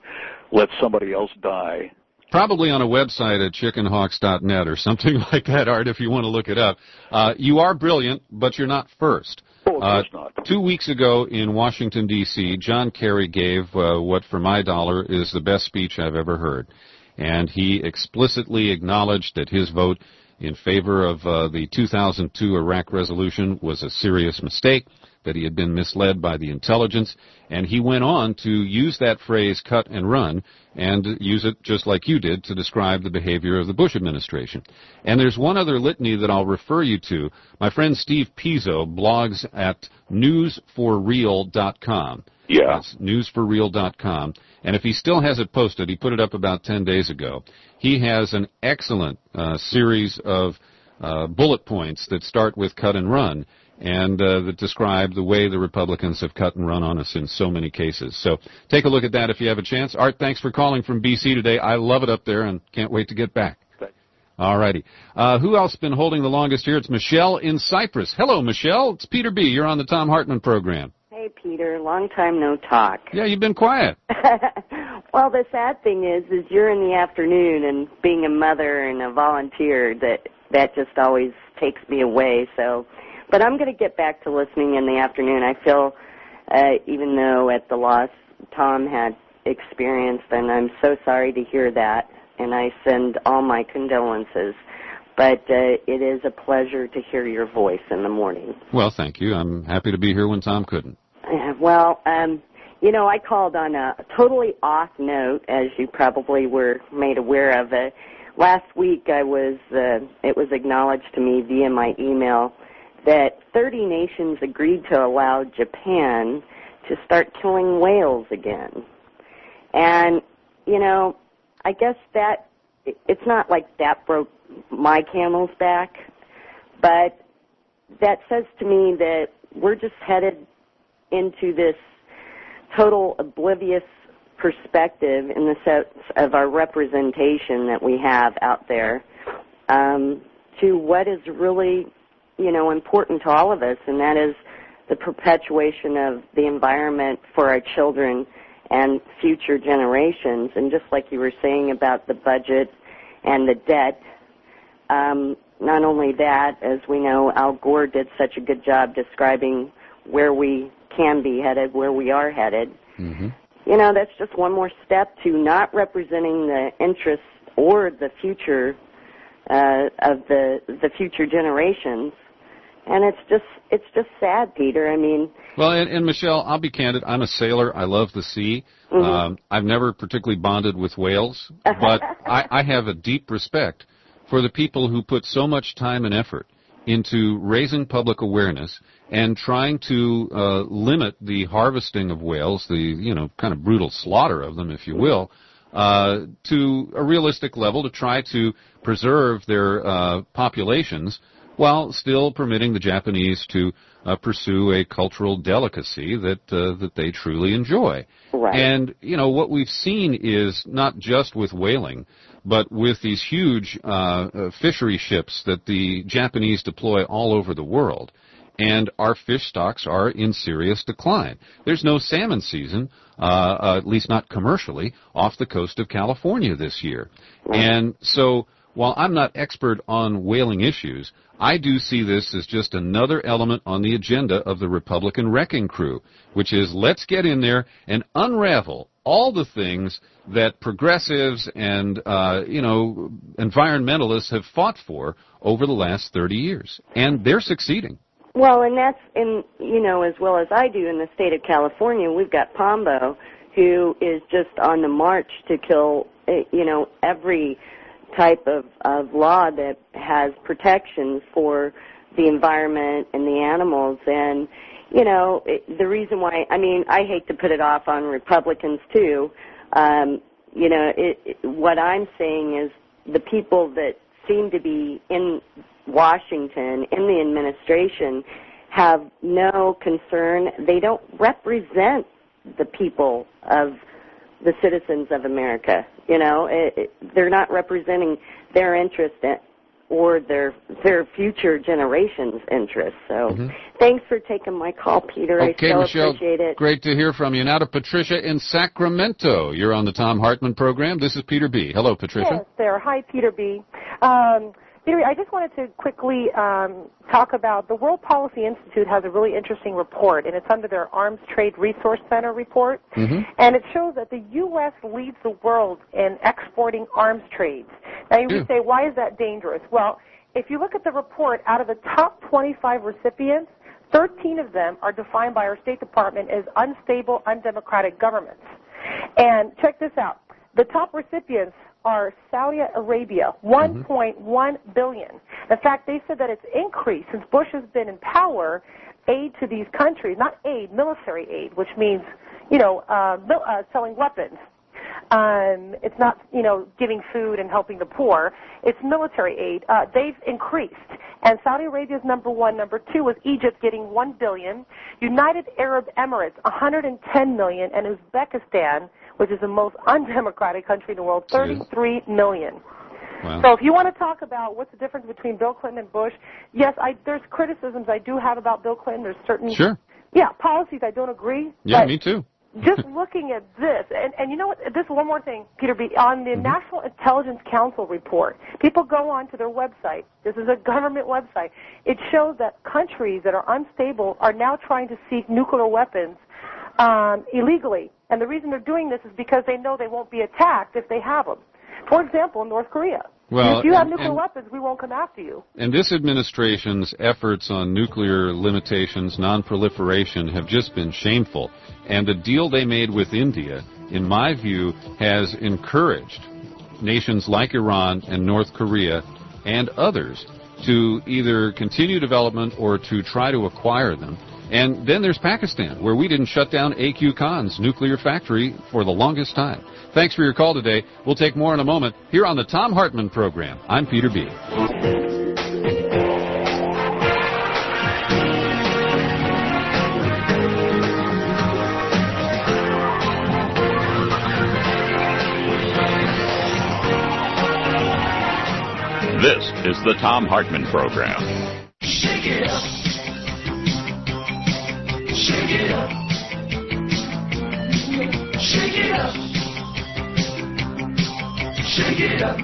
let somebody else die. Probably on a website at chicken hawks dot net or something like that, Art, if you want to look it up. Uh, you are brilliant, but you're not first. Oh, of course uh, not. Two weeks ago in Washington, D C, John Kerry gave uh, what, for my dollar, is the best speech I've ever heard. And he explicitly acknowledged that his vote in favor of uh, the two thousand two Iraq resolution was a serious mistake, that he had been misled by the intelligence, and he went on to use that phrase, cut and run, and use it just like you did to describe the behavior of the Bush administration. And there's one other litany that I'll refer you to. My friend Steve Pizzo blogs at news for real dot com. Yeah. That's news for real dot com. And if he still has it posted, he put it up about ten days ago. He has an excellent uh, series of uh, bullet points that start with cut and run, and uh, that describe the way the Republicans have cut and run on us in so many cases. So take a look at that if you have a chance. Art, thanks for calling from B C today. I love it up there and can't wait to get back. Thanks. All righty. Uh, who else been holding the longest here? It's Michelle in Cyprus. Hello, Michelle. It's Peter B. You're on the Thom Hartmann program. Hey, Peter. Long time no talk. Yeah, you've been quiet. Well, the sad thing is, is you're in the afternoon, and being a mother and a volunteer, that that just always takes me away. So, but I'm going to get back to listening in the afternoon. I feel, uh, even though at the loss Tom had experienced, and I'm so sorry to hear that, and I send all my condolences. But uh, it is a pleasure to hear your voice in the morning. Well, thank you. I'm happy to be here when Tom couldn't. Uh, well, um, you know, I called on a totally off note, as you probably were made aware of. Uh, last week, I was uh, it was acknowledged to me via my email that thirty nations agreed to allow Japan to start killing whales again. And, you know, I guess that, it's not like that broke my camel's back, but that says to me that we're just headed into this total oblivious perspective in the sense of our representation that we have out there um, to what is really, you know, important to all of us, and that is the perpetuation of the environment for our children and future generations. And just like you were saying about the budget and the debt, um, not only that, as we know, Al Gore did such a good job describing where we can be headed, where we are headed. Mm-hmm. You know, that's just one more step to not representing the interests or the future uh, of the the future generations. And it's just it's just sad, Peter. I mean, well, and, and Michelle, I'll be candid. I'm a sailor. I love the sea. Mm-hmm. Um, I've never particularly bonded with whales, but I, I have a deep respect for the people who put so much time and effort into raising public awareness and trying to uh, limit the harvesting of whales, the, you know, kind of brutal slaughter of them, if you will, uh, to a realistic level to try to preserve their uh, populations while still permitting the Japanese to uh, pursue a cultural delicacy that uh, that they truly enjoy. Right. And, you know, what we've seen is not just with whaling, but with these huge uh, uh, fishery ships that the Japanese deploy all over the world, and our fish stocks are in serious decline. There's no salmon season, uh, uh, at least not commercially, off the coast of California this year. And so while I'm not expert on whaling issues, I do see this as just another element on the agenda of the Republican wrecking crew, which is let's get in there and unravel all the things that progressives and, uh, you know, environmentalists have fought for over the last thirty years. And they're succeeding. Well, and that's in, you know, as well as I do in the state of California, we've got Pombo, who is just on the march to kill, you know, every type of, of law that has protections for the environment and the animals. And, you know, it, the reason why, I mean, I hate to put it off on Republicans, too. Um, you know, it, it, what I'm saying is the people that seem to be in Washington, in the administration, have no concern. They don't represent the people of the citizens of America. You know, it, it, they're not representing their interest in, or their their future generations' interests. So mm-hmm. Thanks for taking my call, Peter. Okay, I so Michelle, appreciate it. Great to hear from you. Now to Patricia in Sacramento. You're on the Thom Hartmann program. This is Peter B. Hello, Patricia. Yes, there. Hi, Peter B. Um, Peter B., I just wanted to quickly um, talk about the World Policy Institute has a really interesting report, and it's under their Arms Trade Resource Center report, mm-hmm. and it shows that the U S leads the world in exporting arms trades. Now, you would say, why is that dangerous? Well, if you look at the report, out of the top twenty-five recipients, thirteen of them are defined by our State Department as unstable, undemocratic governments. And check this out. The top recipients are Saudi Arabia, one point one billion dollars. In fact, they said that it's increased since Bush has been in power, aid to these countries, not aid, military aid, which means, you know, uh, mil- uh, selling weapons. Um, it's not, you know, giving food and helping the poor. It's military aid. Uh, they've increased. And Saudi Arabia is number one. Number two was Egypt getting one billion dollars. United Arab Emirates, one hundred ten million dollars. And Uzbekistan, which is the most undemocratic country in the world, thirty-three million dollars. Wow. So if you want to talk about what's the difference between Bill Clinton and Bush, yes, I, there's criticisms I do have about Bill Clinton. There's certain, sure. yeah, policies I don't agree. Yeah, me too. Just looking at this, and, and you know what, this is one more thing, Peter B. On the mm-hmm. National Intelligence Council report, people go on to their website. This is a government website. It shows that countries that are unstable are now trying to seek nuclear weapons um, illegally. And the reason they're doing this is because they know they won't be attacked if they have them. For example, in North Korea. Well, if you have and, nuclear and, weapons, we won't come after you. And this administration's efforts on nuclear limitations, non-proliferation, have just been shameful. And the deal they made with India, in my view, has encouraged nations like Iran and North Korea and others to either continue development or to try to acquire them. And then there's Pakistan, where we didn't shut down A Q Khan's nuclear factory for the longest time. Thanks for your call today. We'll take more in a moment here on the Thom Hartmann Program. I'm Peter B. This is the Thom Hartmann Program. Shake it up. Shake it up. Shake it up. Shake it up.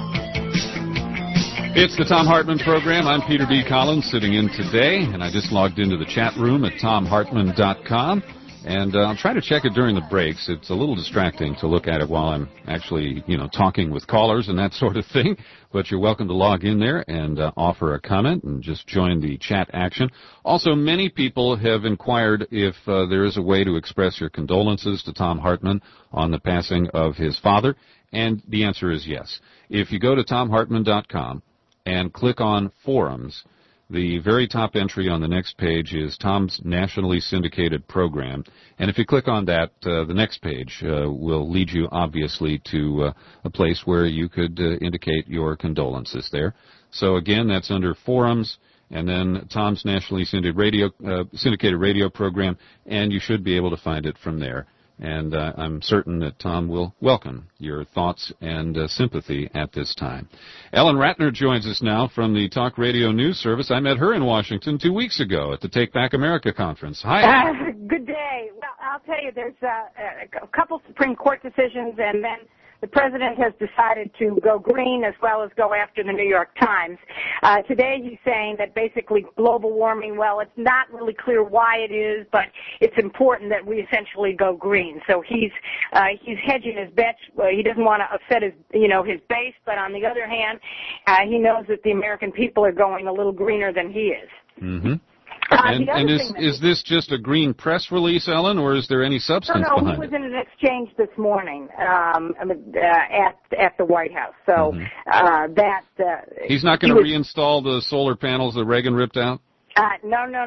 It's the Thom Hartmann Program. I'm Peter B. Collins, sitting in today, and I just logged into the chat room at tom hartmann dot com. And uh, I'll try to check it during the breaks. It's a little distracting to look at it while I'm actually, you know, talking with callers and that sort of thing. But you're welcome to log in there and uh, offer a comment and just join the chat action. Also, many people have inquired if uh, there is a way to express your condolences to Thom Hartmann on the passing of his father. And the answer is yes. If you go to tom hartmann dot com and click on Forums, the very top entry on the next page is Tom's nationally syndicated program. And if you click on that, uh, the next page uh, will lead you, obviously, to uh, a place where you could uh, indicate your condolences there. So, again, that's under Forums, and then Tom's nationally syndicated radio, uh, syndicated radio program, and you should be able to find it from there. And uh, I'm certain that Tom will welcome your thoughts and uh, sympathy at this time. Ellen Ratner joins us now from the Talk Radio News Service. I met her in Washington two weeks ago at the Take Back America conference. Hi. Uh, good day. Well, I'll tell you, there's uh, a couple Supreme Court decisions, and then the president has decided to go green as well as go after the New York Times. Uh, today he's saying that basically global warming, well, it's not really clear why it is, but it's important that we essentially go green. So he's uh, he's hedging his bets. Well, he doesn't want to upset his, you know, his base, but on the other hand, uh, he knows that the American people are going a little greener than he is. Mm-hmm. Uh, and and is is this just a green press release, Ellen, or is there any substance no, no, behind he was it? in an exchange this morning um, uh, at at the White House. So Mm-hmm. uh, that uh, He's not going he to reinstall the solar panels that Reagan ripped out? Uh, no, no.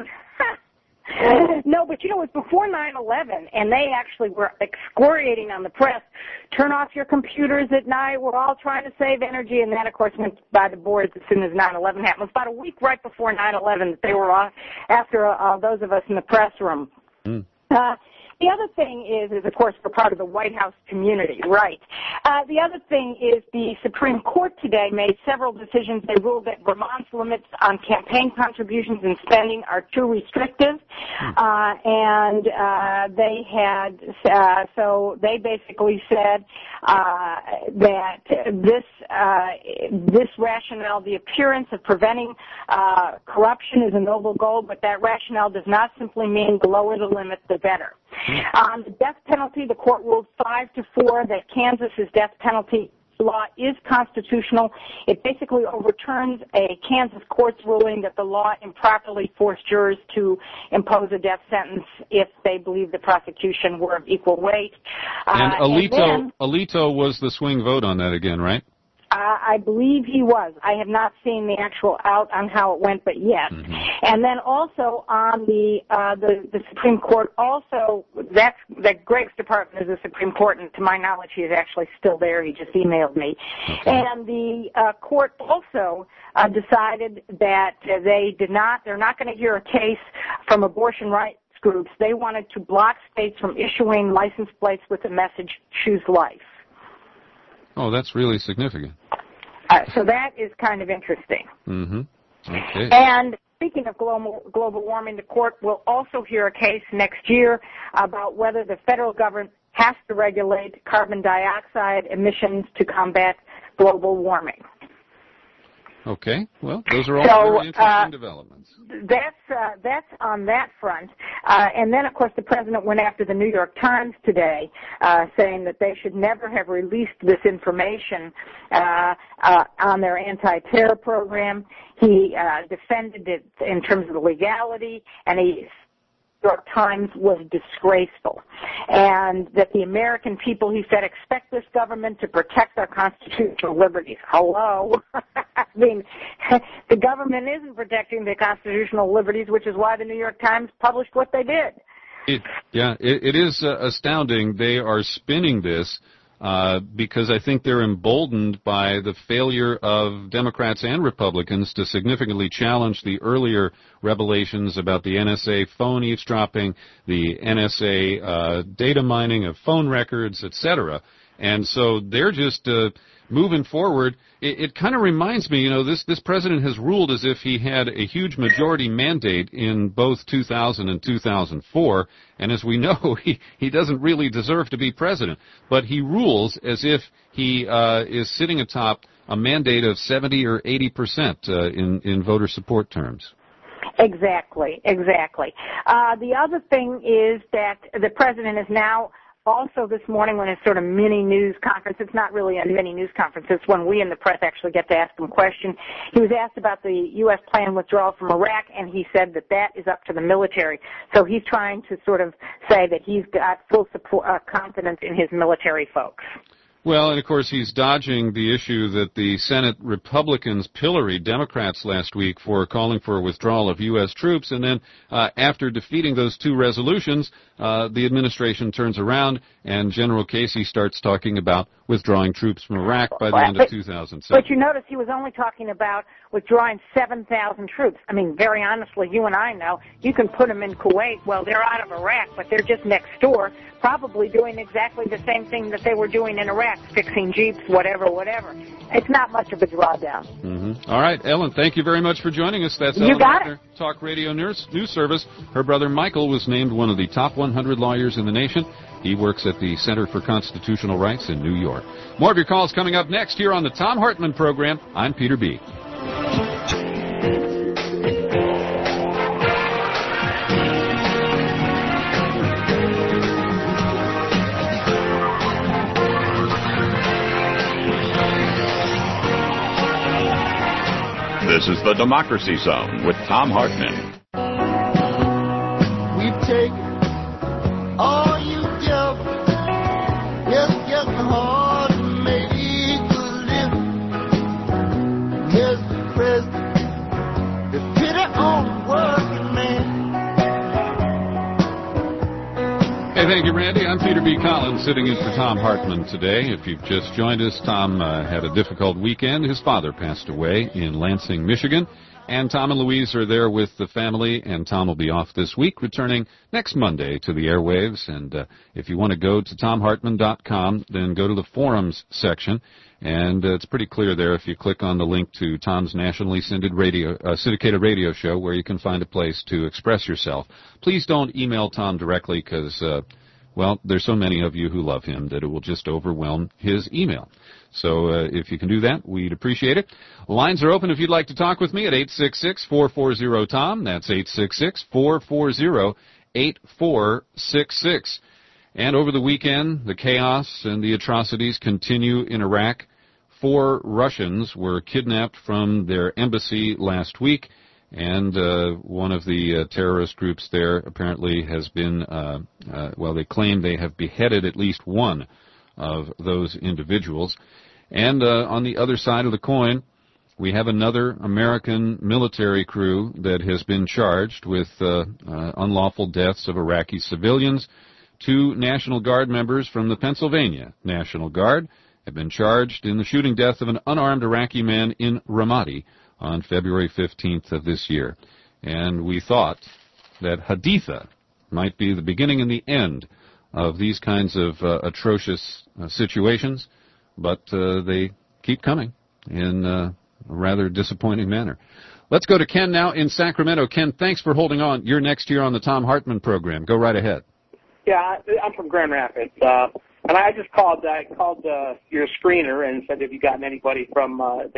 No, but you know, it was before nine eleven, and they actually were excoriating on the press, turn off your computers at night, we're all trying to save energy, and that, of course, went by the boards as soon as nine eleven happened. It was about a week right before nine eleven that they were off after uh, those of us in the press room. Mm. Uh, the other thing is, is, of course, we're part of the White House community, right? Uh, the other thing is the Supreme Court today made several decisions. They ruled that Vermont's limits on campaign contributions and spending are too restrictive, uh, and uh, they had, uh, so they basically said uh, that this uh, this rationale, the appearance of preventing uh, corruption is a noble goal, but that rationale does not simply mean the lower the limit, the better. On the death penalty, the court ruled five to four that Kansas's death penalty law is constitutional. It basically overturns a Kansas court's ruling that the law improperly forced jurors to impose a death sentence if they believe the prosecution were of equal weight. And uh, Alito, and then, Alito was the swing vote on that again, right? Uh, I believe he was. I have not seen the actual out on how it went, but yes. Mm-hmm. And then also on the, uh, the the Supreme Court, also that's that Greg's department is the Supreme Court, and to my knowledge, he is actually still there. He just emailed me. Okay. And the uh, court also uh, decided that uh, they did not. They're not going to hear a case from abortion rights groups. They wanted to block states from issuing license plates with the message "Choose Life." Oh, that's really significant. Uh, so that is kind of interesting. Mm-hmm. Okay. And speaking of global, global warming, the court will also hear a case next year about whether the federal government has to regulate carbon dioxide emissions to combat global warming. Okay. Well, those are all so, very interesting uh, developments. That's uh, that's on that front. Uh, and then, of course, the president went after the New York Times today, uh, saying that they should never have released this information uh, uh, on their anti-terror program. He uh, defended it in terms of the legality, and he New York Times was disgraceful, and that the American people, he said, expect this government to protect our constitutional liberties. Hello? I mean, the government isn't protecting the constitutional liberties, which is why the New York Times published what they did. It, yeah, it, it is uh, astounding. They are spinning this uh, because I think they're emboldened by the failure of Democrats and Republicans to significantly challenge the earlier revelations about the N S A phone eavesdropping, the N S A uh, data mining of phone records, et cetera. And so they're just uh, moving forward. It, it kind of reminds me, you know, this, this president has ruled as if he had a huge majority mandate in both two thousand and two thousand four, and as we know, he, he doesn't really deserve to be president. But he rules as if he uh, is sitting atop a mandate of seventy or eighty percent uh, in, in voter support terms. Exactly, exactly. Uh, the other thing is that the president is now also this morning when his sort of mini news conference, it's not really a mini news conference, it's when we in the press actually get to ask him questions. He was asked about the U S planned withdrawal from Iraq, and he said that that is up to the military. So he's trying to sort of say that he's got full support, uh, confidence in his military folks. Well, and of course he's dodging the issue that the Senate Republicans pilloried Democrats last week for calling for a withdrawal of U S troops, and then uh, after defeating those two resolutions, uh, the administration turns around and General Casey starts talking about withdrawing troops from Iraq by the end of two thousand seven. But you notice he was only talking about withdrawing seven thousand troops. I mean, very honestly, you and I know, you can put them in Kuwait. Well, they're out of Iraq, but they're just next door, probably doing exactly the same thing that they were doing in Iraq, fixing Jeeps, whatever, whatever. It's not much of a drawdown. Mm-hmm. All right, Ellen, thank you very much for joining us. That's you Ellen got Wagner, it. Talk Radio News, News Service. Her brother Michael was named one of the top one hundred lawyers in the nation. He works at the Center for Constitutional Rights in New York. More of your calls coming up next here on the Thom Hartmann Program. I'm Peter B. This is the Democracy Zone with Thom Hartmann. We take all you give, it's getting hard to make a living. Mister President, the pity on the working man. Hey, thank you, Randy. I'm Peter B. Collins, sitting in for Thom Hartmann today. If you've just joined us, Tom uh, had a difficult weekend. His father passed away in Lansing, Michigan. And Tom and Louise are there with the family, and Tom will be off this week, returning next Monday to the airwaves. And uh, if you want to go to Thom Hartmann dot com, then go to the forums section, and uh, it's pretty clear there if you click on the link to Tom's nationally syndicated radio, uh, syndicated radio show, where you can find a place to express yourself. Please don't email Tom directly because, uh, well, there's so many of you who love him that it will just overwhelm his email. So uh, if you can do that, we'd appreciate it. Lines are open if you'd like to talk with me at eight six six, four four zero, T O M. That's eight six six, four four zero, eight four six six. And over the weekend, the chaos and the atrocities continue in Iraq. Four Russians were kidnapped from their embassy last week, and uh, one of the uh, terrorist groups there apparently has been, uh, uh, well, they claim they have beheaded at least one of those individuals. And uh, on the other side of the coin, we have another American military crew that has been charged with uh, uh, unlawful deaths of Iraqi civilians. Two National Guard members from the Pennsylvania National Guard have been charged in the shooting death of an unarmed Iraqi man in Ramadi on February fifteenth of this year. And we thought that Haditha might be the beginning and the end of these kinds of uh, atrocious uh, situations, but uh, they keep coming in uh, a rather disappointing manner. Let's go to Ken now in Sacramento. Ken, thanks for holding on. You're next here on the Thom Hartmann Program. Go right ahead. Yeah, I'm from Grand Rapids, uh, and I just called. I called uh, your screener and said, "Have you gotten anybody from uh, the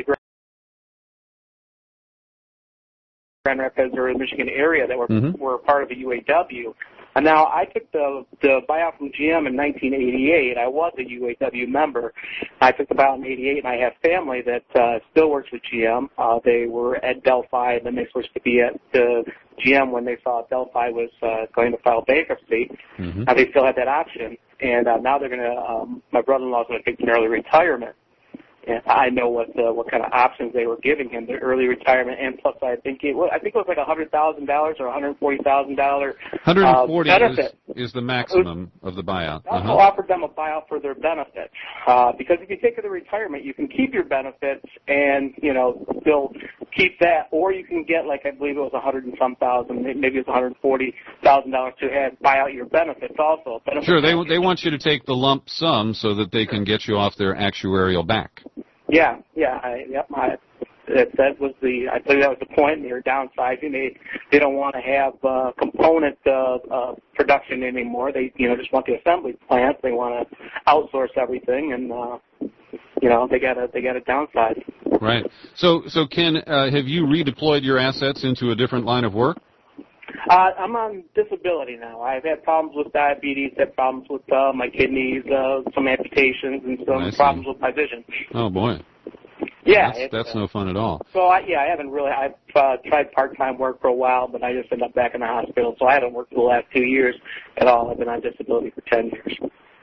Grand Rapids or the Michigan area that were mm-hmm. were part of the U A W?" And now I took the the buyout from G M in nineteen eighty-eight. I was a U A W member. I took the buyout in eighty-eight, and I have family that uh, still works with G M. Uh, they were at Delphi, and then they switched to be at the G M when they saw Delphi was uh, going to file bankruptcy. Mm-hmm. Uh, they still had that option, and uh, now they're going to. Um, my brother-in-law is going to take an early retirement. And I know what uh, what kind of options they were giving him, the early retirement, and plus I think it was, I think it was like a hundred thousand dollars or a hundred forty thousand dollar hundred forty uh, benefit. Is, is the maximum was, of the buyout. I also uh-huh. offered them a buyout for their benefits uh, because if you take the retirement, you can keep your benefits and you know still keep that, or you can get like I believe it was a hundred and some thousand, maybe it was one hundred forty thousand dollars to add buy out your benefits also. Benefits sure, they they want you to take the lump sum so that they can get you off their actuarial back. Yeah, yeah, I, yep. I, that, that was the. I believe that was the point. They were downsizing. They they don't want to have uh, component uh, uh, production anymore. They you know just want the assembly plant. They want to outsource everything, and uh, you know they got to they got to downsize. Right. So so Ken, uh, have you redeployed your assets into a different line of work? Uh, I'm on disability now. I've had problems with diabetes, had problems with uh, my kidneys, uh, some amputations, and some problems with my vision. Oh boy. Yeah, that's, that's uh, no fun at all. So I, yeah, I haven't really. I've uh, tried part-time work for a while, but I just ended up back in the hospital. So I haven't worked for the last two years at all. I've been on disability for ten years.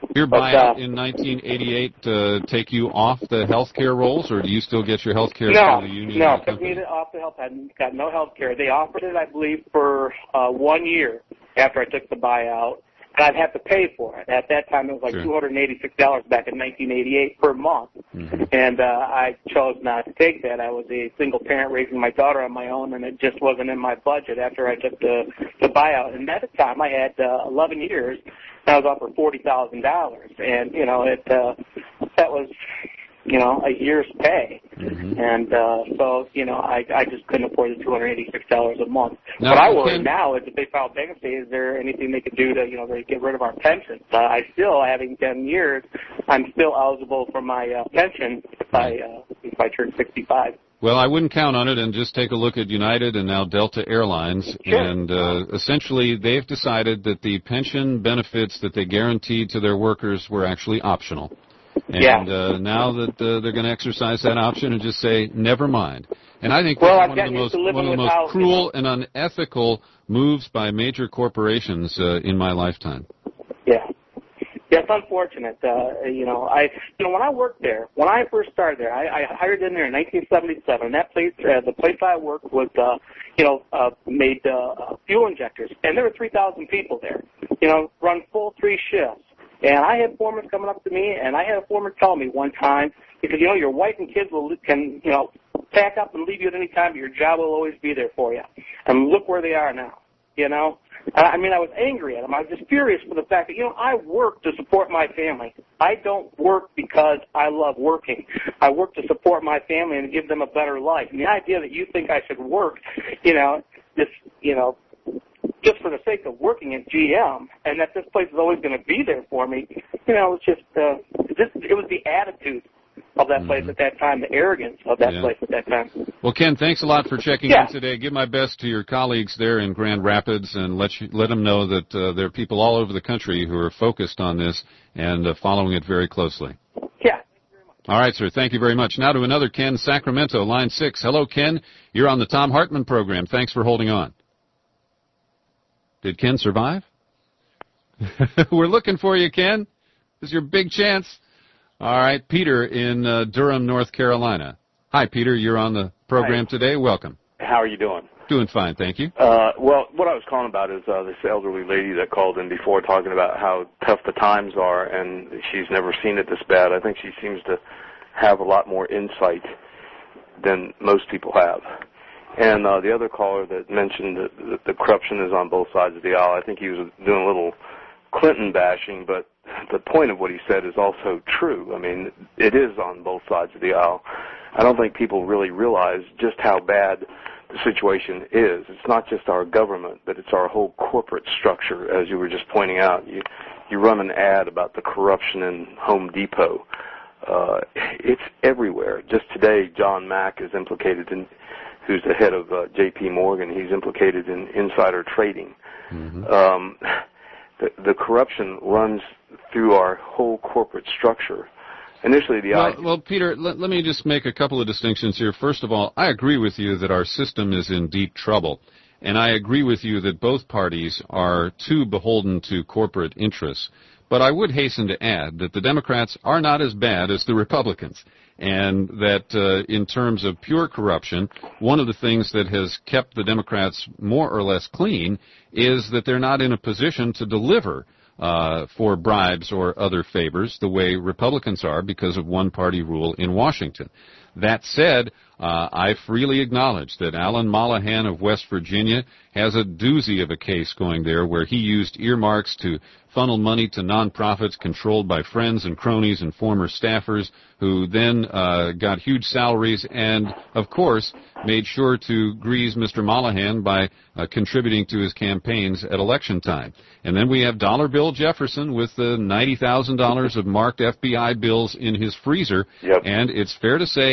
Your But, buyout uh, in nineteen eighty-eight uh, take you off the health care rolls, or do you still get your health care No, through the union? no, or the took company? me to- off the health. I got no health care. They offered it, I believe, for uh, one year after I took the buyout, and I'd have to pay for it. At that time, it was like Sure. two hundred eighty-six dollars back in nineteen eighty-eight per month, Mm-hmm. and uh, I chose not to take that. I was a single parent raising my daughter on my own, and it just wasn't in my budget after I took the, the buyout. And at the time, I had uh, eleven years, and I was offered forty thousand dollars, and you know, it uh, that was, you know, a year's pay. Mm-hmm. And uh, so, you know, I, I just couldn't afford the two hundred eighty-six dollars a month. Now, what I you worry can- now is if they file bankruptcy, is there anything they could do to, you know, to get rid of our pensions? Uh, I still, having ten years, I'm still eligible for my uh, pension if I, uh, if I turn sixty-five. Well, I wouldn't count on it, and just take a look at United and now Delta Airlines. Sure. And uh, essentially, they've decided that the pension benefits that they guaranteed to their workers were actually optional. And Yeah. uh, now that uh, they're going to exercise that option and just say, never mind. And I think Well, that's I've one of the gotten used most to living one of the most without, cruel and unethical moves by major corporations uh, in my lifetime. Yeah. Yeah, it's unfortunate. Uh, you know, I, you know, when I worked there, when I first started there, I, I hired in there in nineteen seventy-seven. And that place, uh, the place I worked was, uh, you know, uh, made uh, uh, fuel injectors, and there were three thousand people there. You know, run full three shifts. And I had foremen coming up to me, and I had a foreman tell me one time, because, you know, your wife and kids will can, you know, pack up and leave you at any time, but your job will always be there for you. And look where they are now, you know. I mean, I was angry at them. I was just furious for the fact that, you know, I work to support my family. I don't work because I love working. I work to support my family and give them a better life. And the idea that you think I should work, you know, just, you know, just for the sake of working at G M, and that this place is always going to be there for me, you know, it's just, uh, just, it was the attitude of that place at that time, the arrogance of that Yeah. place at that time. Well, Ken, thanks a lot for checking Yeah. in today. Give my best to your colleagues there in Grand Rapids, and let you, let them know that uh, there are people all over the country who are focused on this and uh, following it very closely. Yeah. All right, sir. Thank you very much. Now to another Ken, Sacramento, line six. Hello, Ken. You're on the Tom Hartman program. Thanks for holding on. Did Ken survive? We're looking for you, Ken. This is your big chance. All right, Peter in uh, Durham, North Carolina. Hi, Peter. You're on the program Hi. today. Welcome. How are you doing? Doing fine, thank you. Uh, well, what I was calling about is uh, this elderly lady that called in before talking about how tough the times are, and she's never seen it this bad. I think she seems to have a lot more insight than most people have. And uh, the other caller that mentioned that the, the corruption is on both sides of the aisle, I think he was doing a little Clinton bashing, but the point of what he said is also true. I mean, it is on both sides of the aisle. I don't think people really realize just how bad the situation is. It's not just our government, but it's our whole corporate structure, as you were just pointing out. You, you run an ad about the corruption in Home Depot. Uh, it's everywhere. Just today, John Mack is implicated in, who's the head of uh, J P Morgan, he's implicated in insider trading. Mm-hmm. Um, the, the corruption runs through our whole corporate structure. Initially, the well, idea... well, Peter, let, let me just make a couple of distinctions here. First of all, I agree with you that our system is in deep trouble. And I agree with you that both parties are too beholden to corporate interests. But I would hasten to add that the Democrats are not as bad as the Republicans, and that uh, in terms of pure corruption, one of the things that has kept the Democrats more or less clean is that they're not in a position to deliver uh, for bribes or other favors the way Republicans are because of one-party rule in Washington. That said, uh, I freely acknowledge that Alan Mollahan of West Virginia has a doozy of a case going there where he used earmarks to funnel money to nonprofits controlled by friends and cronies and former staffers who then uh, got huge salaries and, of course, made sure to grease Mister Mollahan by uh, contributing to his campaigns at election time. And then we have Dollar Bill Jefferson with the ninety thousand dollars of marked F B I bills in his freezer. Yep. And it's fair to say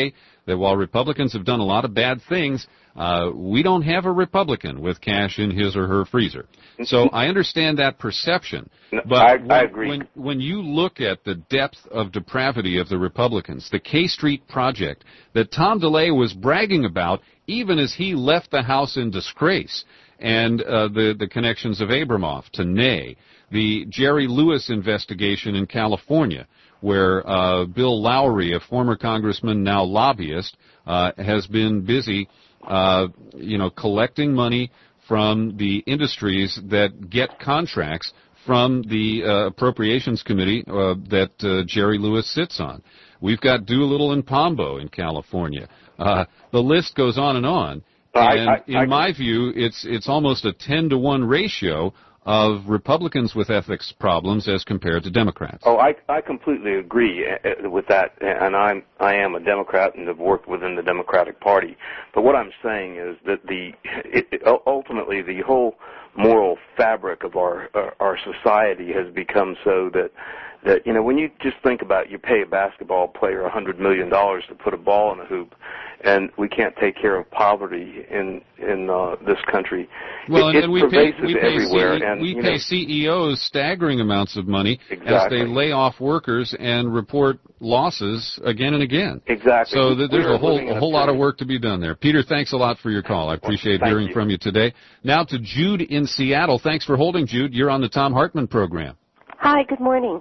that while Republicans have done a lot of bad things, uh, we don't have a Republican with cash in his or her freezer. So I understand that perception. But I, when, I agree. When, when you look at the depth of depravity of the Republicans, the K Street project that Tom DeLay was bragging about even as he left the House in disgrace, and uh, the, the connections of Abramoff to Ney, the Jerry Lewis investigation in California, where uh, Bill Lowry, a former congressman, now lobbyist, uh, has been busy, uh, you know, collecting money from the industries that get contracts from the uh, Appropriations Committee uh, that uh, Jerry Lewis sits on. We've got Doolittle and Pombo in California. Uh, the list goes on and on. And I, I, in I, my view, it's it's almost a ten to one ratio of Republicans with ethics problems as compared to Democrats. Oh, I I completely agree with that, and I'm I am a Democrat and have worked within the Democratic Party. But what I'm saying is that the it, it, ultimately the whole moral fabric of our our society has become so that that you know when you just think about you pay a basketball player a hundred million dollars to put a ball in a hoop, and we can't take care of poverty in in uh, this country. Well, it, and, and we pay, we pay, everywhere, C E, and, we you pay know, C E Os staggering amounts of money exactly. as they lay off workers and report losses again and again. Exactly. So that there's we a whole a a whole lot of work to be done there. Peter, thanks a lot for your call. I appreciate well, hearing you. from you today. Now to Jude in Seattle. Thanks for holding, Jude. You're on the Thom Hartmann program. Hi, good morning.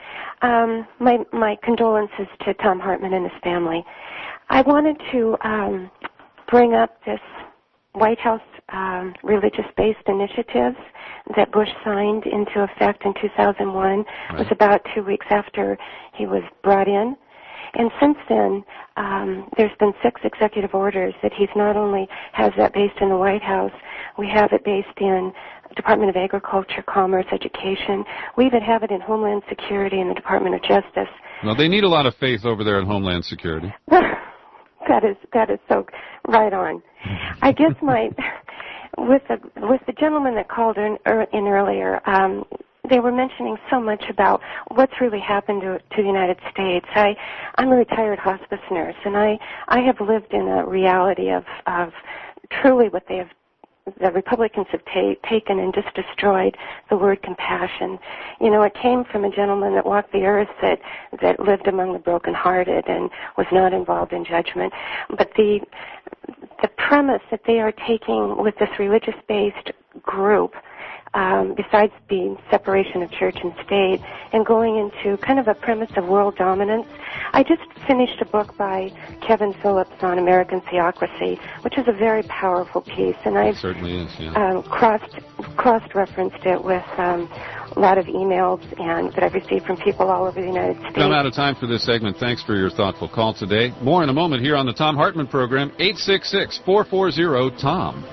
Um, my my condolences to Thom Hartmann and his family. I wanted to um, bring up this White House um, religious-based initiatives that Bush signed into effect in two thousand one. Right. It was about two weeks after he was brought in. And since then, um, there's been six executive orders that he's not only has that based in the White House, we have it based in Department of Agriculture, Commerce, Education. We even have it in Homeland Security and the Department of Justice. Well, they need a lot of faith over there in Homeland Security. That is that is so right on. I guess my with the with the gentleman that called in, in earlier, um, they were mentioning so much about what's really happened to, to the United States. I I'm a retired hospice nurse, and I I have lived in a reality of of truly what they have. The Republicans have ta- taken and just destroyed the word compassion. You know, it came from a gentleman that walked the earth that that lived among the brokenhearted and was not involved in judgment. But the the premise that they are taking with this religious-based group, um, besides the separation of church and state, and going into kind of a premise of world dominance. I just finished a book by Kevin Phillips on American Theocracy, which is a very powerful piece, and I've it certainly is, yeah. um, crossed cross-referenced it with um, a lot of emails and that I've received from people all over the United States. I'm out of time for this segment. Thanks for your thoughtful call today. More in a moment here on the Thom Hartmann program, eight six six, four four zero, T O M.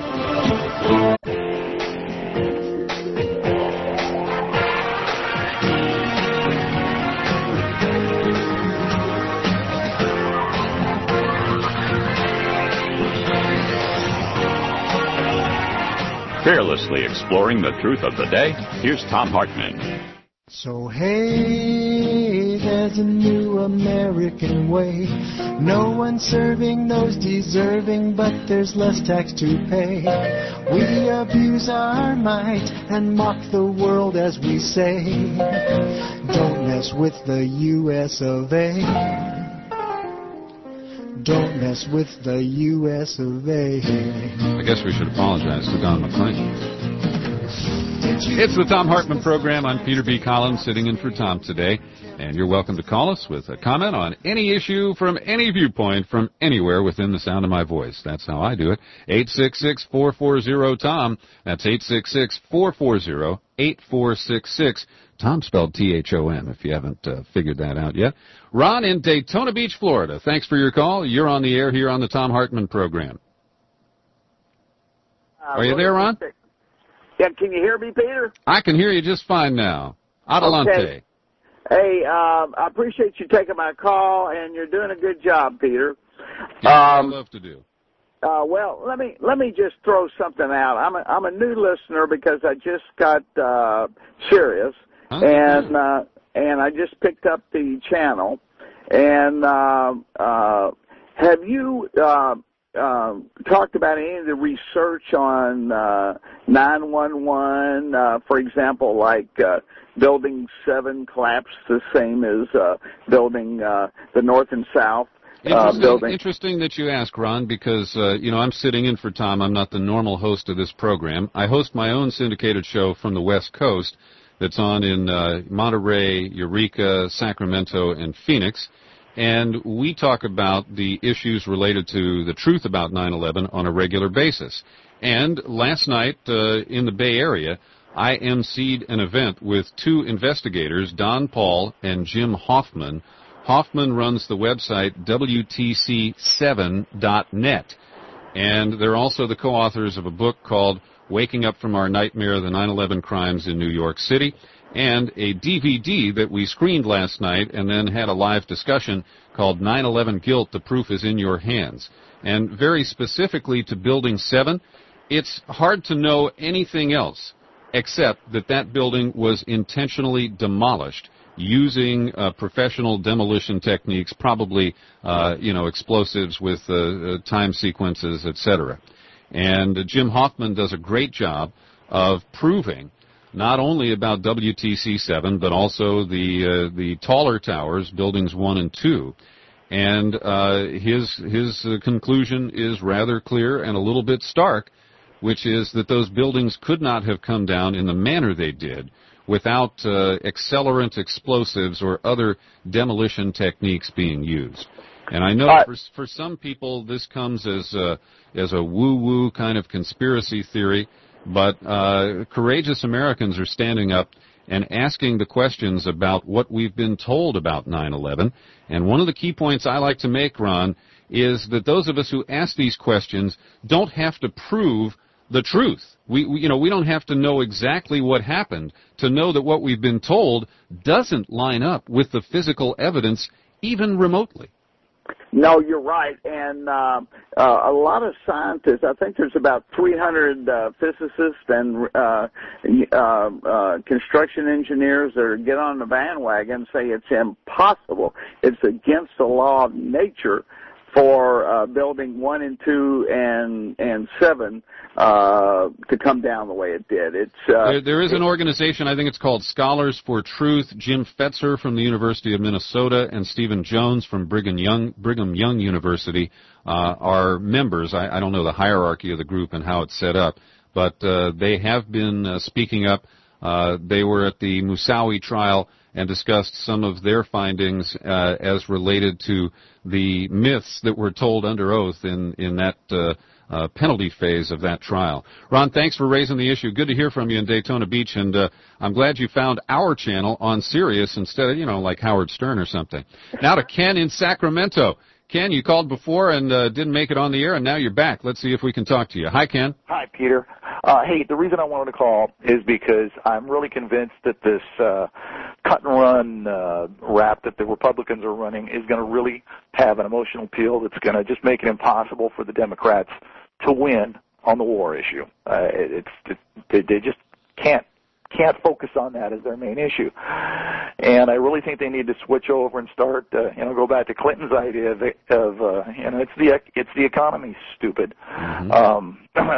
Fearlessly exploring the truth of the day, here's Thom Hartmann. So hey, there's a new American way. No one serving those deserving, but there's less tax to pay. We abuse our might and mock the world as we say, don't mess with the U S of A. Don't mess with the U S of A. I guess we should apologize to Don McClain. It's the Thom Hartmann program. I'm Peter B. Collins, sitting in for Tom today. And you're welcome to call us with a comment on any issue from any viewpoint from anywhere within the sound of my voice. That's how I do it. eight six six, four four zero, T O M. That's eight six six, four four zero, eight four six six. Tom spelled T H O M, if you haven't uh, figured that out yet. Ron in Daytona Beach, Florida. Thanks for your call. You're on the air here on the Thom Hartmann program. Uh, Are you there, Ron? Yeah, can you hear me, Peter? I can hear you just fine now. Adelante. Okay. Hey, um, I appreciate you taking my call, and you're doing a good job, Peter. Yeah, um, I'd love to do. Uh, well, let me let me just throw something out. I'm a, I'm a new listener because I just got uh, Sirius, huh? and uh, and I just picked up the channel, and uh, uh, have you uh, uh, talked about any of the research on uh, nine one one, uh, for example, like uh, Building seven collapsed the same as uh, Building uh, the North and South? Uh, interesting, interesting that you ask, Ron, because, uh, you know, I'm sitting in for Tom. I'm not the normal host of this program. I host my own syndicated show from the West Coast that's on in uh, Monterey, Eureka, Sacramento, and Phoenix. And we talk about the issues related to the truth about nine eleven on a regular basis. And last night uh, in the Bay Area, I emceed an event with two investigators, Don Paul and Jim Hoffman. Hoffman runs the website W T C seven dot net. And they're also the co-authors of a book called Waking Up from Our Nightmare, The nine eleven Crimes in New York City, and a D V D that we screened last night and then had a live discussion called nine eleven Guilt, The Proof is in Your Hands. And very specifically to Building seven, it's hard to know anything else except that that building was intentionally demolished using uh, professional demolition techniques, probably, uh, you know, explosives with uh, uh, time sequences, et cetera. And uh, Jim Hoffman does a great job of proving not only about W T C seven, but also the uh, the taller towers, buildings one and two. And uh, his his uh, conclusion is rather clear and a little bit stark, which is that those buildings could not have come down in the manner they did without uh, accelerant explosives or other demolition techniques being used. And I know uh, for, for some people this comes as a, as a woo-woo kind of conspiracy theory, but uh, courageous Americans are standing up and asking the questions about what we've been told about nine eleven. And one of the key points I like to make, Ron, is that those of us who ask these questions don't have to prove the truth. We, we, you know, we don't have to know exactly what happened to know that what we've been told doesn't line up with the physical evidence, even remotely. No, you're right. And uh, uh, a lot of scientists, I think there's about three hundred uh, physicists and uh, uh, uh, construction engineers that are get on the bandwagon and say it's impossible. It's against the law of nature for uh, building one and two and and seven uh, to come down the way it did. It's uh, there, there is an organization, I think it's called Scholars for Truth. Jim Fetzer from the University of Minnesota and Stephen Jones from Brigham Young Brigham Young University uh, are members. I, I don't know the hierarchy of the group and how it's set up, but uh, they have been uh, speaking up. Uh, they were at the Moussaoui trial and discussed some of their findings uh, as related to the myths that were told under oath in, in that uh, uh, penalty phase of that trial. Ron, thanks for raising the issue. Good to hear from you in Daytona Beach, and uh, I'm glad you found our channel on Sirius instead of, you know, like Howard Stern or something. Now to Ken in Sacramento. Ken, you called before and uh, didn't make it on the air, and now you're back. Let's see if we can talk to you. Hi, Ken. Hi, Peter. Uh, hey, the reason I wanted to call is because I'm really convinced that this uh, cut-and-run uh, rap that the Republicans are running is going to really have an emotional appeal that's going to just make it impossible for the Democrats to win on the war issue. Uh, it, it's it, they just can't can't focus on that as their main issue. And I really think they need to switch over and start, uh, you know, go back to Clinton's idea of, of uh, you know, it's the it's the economy, stupid. Mm-hmm. Um,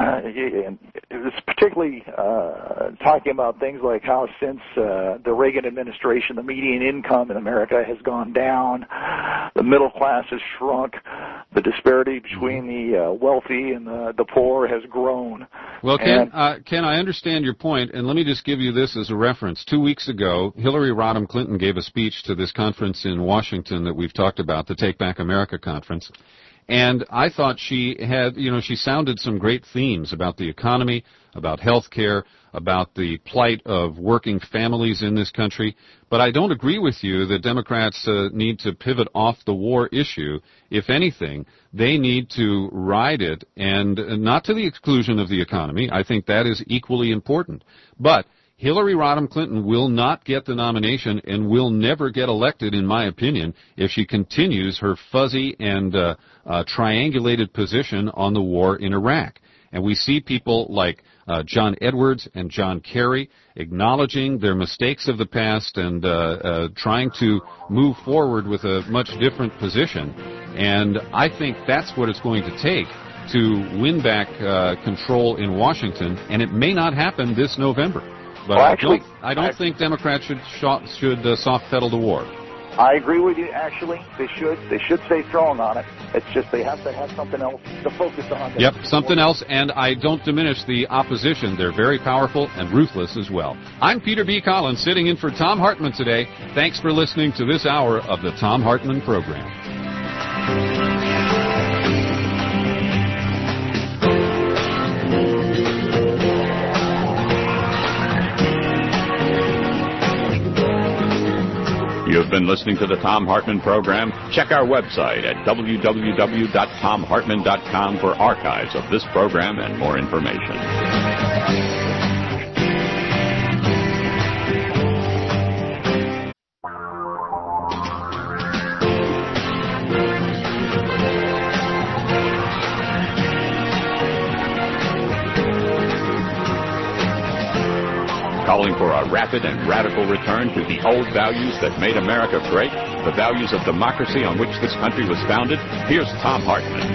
and it's particularly uh, talking about things like how since uh, the Reagan administration, the median income in America has gone down, the middle class has shrunk, the disparity between the uh, wealthy and the, the poor has grown. Well, Ken, uh, Ken, I understand your point, and let me just give you this as a reference. Two weeks ago, Hillary Rodham Clinton gave a speech to this conference in Washington that we've talked about, the Take Back America conference. And I thought she had, you know, she sounded some great themes about the economy, about health care, about the plight of working families in this country. But I don't agree with you that Democrats uh, need to pivot off the war issue. If anything, they need to ride it, and uh, not to the exclusion of the economy. I think that is equally important. But Hillary Rodham Clinton will not get the nomination and will never get elected, in my opinion, if she continues her fuzzy and uh, uh, triangulated position on the war in Iraq. And we see people like uh, John Edwards and John Kerry acknowledging their mistakes of the past and uh, uh, trying to move forward with a much different position. And I think that's what it's going to take to win back uh, control in Washington, and it may not happen this November. But well, actually, I don't, I don't I, think Democrats should sh- should uh, soft pedal the war. I agree with you. Actually, they should. They should stay strong on it. It's just they have to have something else to focus on. Yep, something else. And I don't diminish the opposition. They're very powerful and ruthless as well. I'm Peter B. Collins, sitting in for Thom Hartmann today. Thanks for listening to this hour of the Thom Hartmann Program. You've been listening to the Thom Hartmann Program. Check our website at w w w dot thom hartmann dot com for archives of this program and more information. Calling for a rapid and radical return to the old values that made America great, the values of democracy on which this country was founded. Here's Thom Hartmann.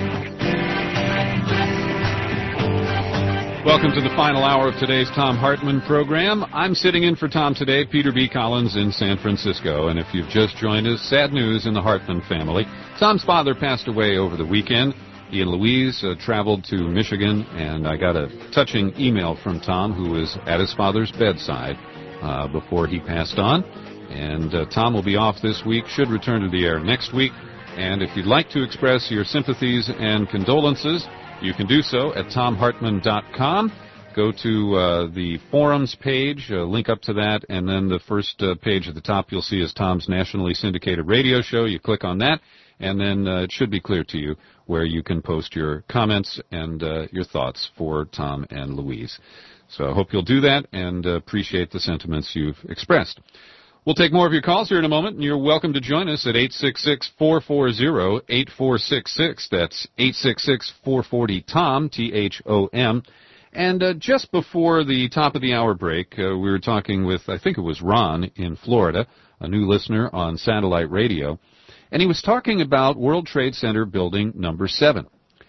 Welcome to the final hour of today's Thom Hartmann program. I'm sitting in for Tom today, Peter B. Collins in San Francisco. And if you've just joined us, sad news in the Hartmann family. Tom's father passed away over the weekend. He and Louise uh, traveled to Michigan, and I got a touching email from Tom, who was at his father's bedside uh, before he passed on. And uh, Tom will be off this week, should return to the air next week. And if you'd like to express your sympathies and condolences, you can do so at thom hartmann dot com. Go to uh, the forums page, uh, link up to that, and then the first uh, page at the top you'll see is Tom's nationally syndicated radio show. You click on that, and then uh, it should be clear to you where you can post your comments and uh, your thoughts for Tom and Louise. So I hope you'll do that and uh, appreciate the sentiments you've expressed. We'll take more of your calls here in a moment, and you're welcome to join us at eight six six, four four zero, eight four six six. That's eight six six, four four zero, T O M, T H O M. And uh, just before the top of the hour break, uh, we were talking with, I think it was Ron in Florida, a new listener on satellite radio, and he was talking about World Trade Center building number seven.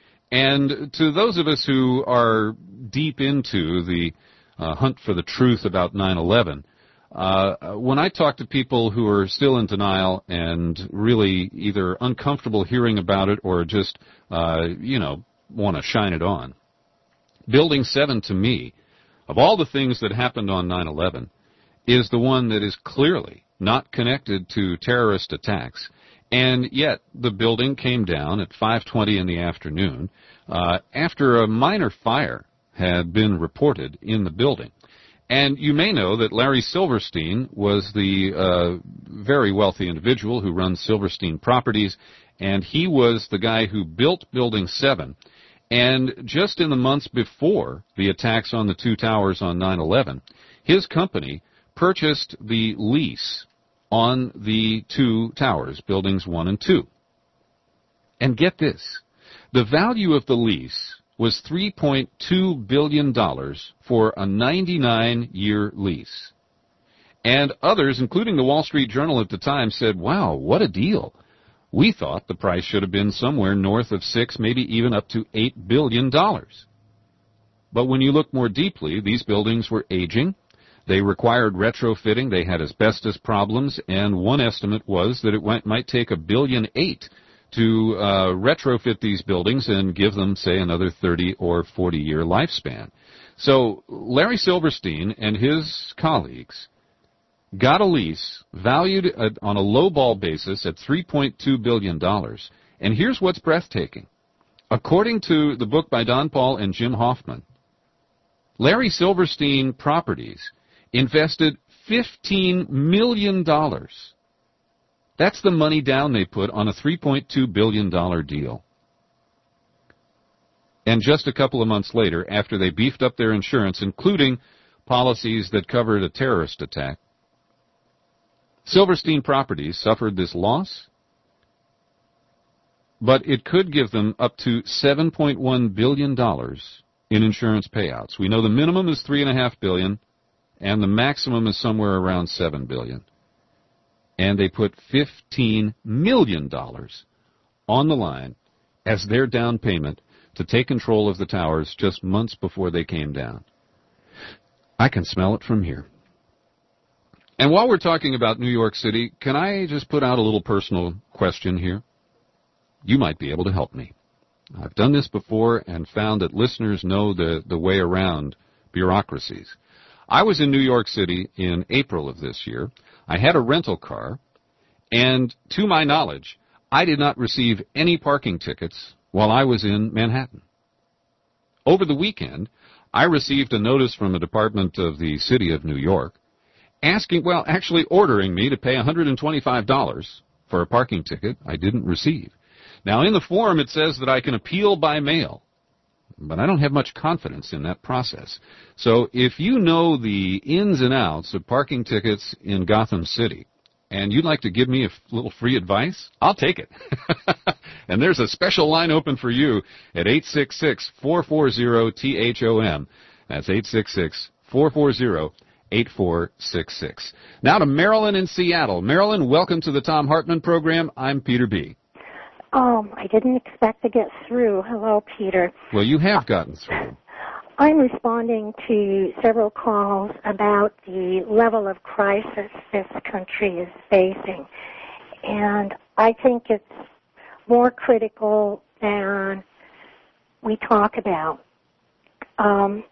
And to those of us who are deep into the uh, hunt for the truth about nine eleven, uh, when I talk to people who are still in denial and really either uncomfortable hearing about it or just, uh, you know, want to shine it on, Building seven, to me, of all the things that happened on nine eleven, is the one that is clearly not connected to terrorist attacks. And yet the building came down at five twenty in the afternoon uh, after a minor fire had been reported in the building. And you may know that Larry Silverstein was the uh, very wealthy individual who runs Silverstein Properties, and he was the guy who built Building seven. And just in the months before the attacks on the two towers on nine eleven, his company purchased the lease on the two towers, buildings one and two. And get this, the value of the lease was three point two billion dollars for a ninety-nine year lease. And others, including the Wall Street Journal at the time, said, wow, what a deal. We thought the price should have been somewhere north of six, maybe even up to eight billion dollars. But when you look more deeply, these buildings were aging. They required retrofitting. They had asbestos problems, and one estimate was that it went, might take a billion eight to uh, retrofit these buildings and give them, say, another thirty or forty year lifespan. So Larry Silverstein and his colleagues got a lease valued at, on a low-ball basis at three point two billion dollars. And here's what's breathtaking. According to the book by Don Paul and Jim Hoffman, Larry Silverstein Properties invested fifteen million dollars. That's the money down they put on a three point two billion dollars deal. And just a couple of months later, after they beefed up their insurance, including policies that covered a terrorist attack, Silverstein Properties suffered this loss, but it could give them up to seven point one billion dollars in insurance payouts. We know the minimum is three and a half billion, and the maximum is somewhere around seven billion. And they put fifteen million dollars on the line as their down payment to take control of the towers just months before they came down. I can smell it from here. And while we're talking about New York City, can I just put out a little personal question here? You might be able to help me. I've done this before and found that listeners know the, the way around bureaucracies. I was in New York City in April of this year. I had a rental car, and to my knowledge, I did not receive any parking tickets while I was in Manhattan. Over the weekend, I received a notice from the Department of the City of New York asking, well, actually ordering me to pay one hundred twenty-five dollars for a parking ticket I didn't receive. Now, in the form, it says that I can appeal by mail, but I don't have much confidence in that process. So if you know the ins and outs of parking tickets in Gotham City, and you'd like to give me a little free advice, I'll take it. And there's a special line open for you at eight six six, four four zero, T H O M. That's eight six six, four four zero, eight four six six. Now to Marilyn in Seattle. Marilyn, welcome to the Thom Hartmann program. I'm Peter B. Um, I didn't expect to get through. Hello, Peter. Well, you have gotten through. I'm responding to several calls about the level of crisis this country is facing. And I think it's more critical than we talk about. Um,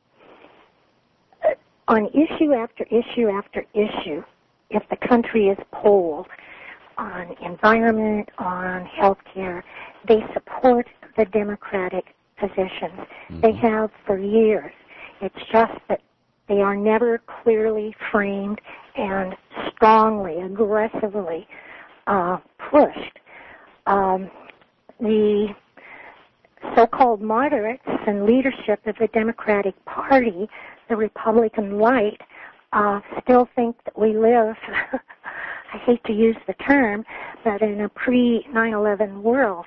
on issue after issue after issue, if the country is polled on environment, on health care, they support the Democratic positions. Mm-hmm. They have for years. It's just that they are never clearly framed and strongly, aggressively uh, pushed. Um, the so-called moderates and leadership of the Democratic Party, the Republican light, uh, still think that we live I hate to use the term, but in a pre nine eleven world,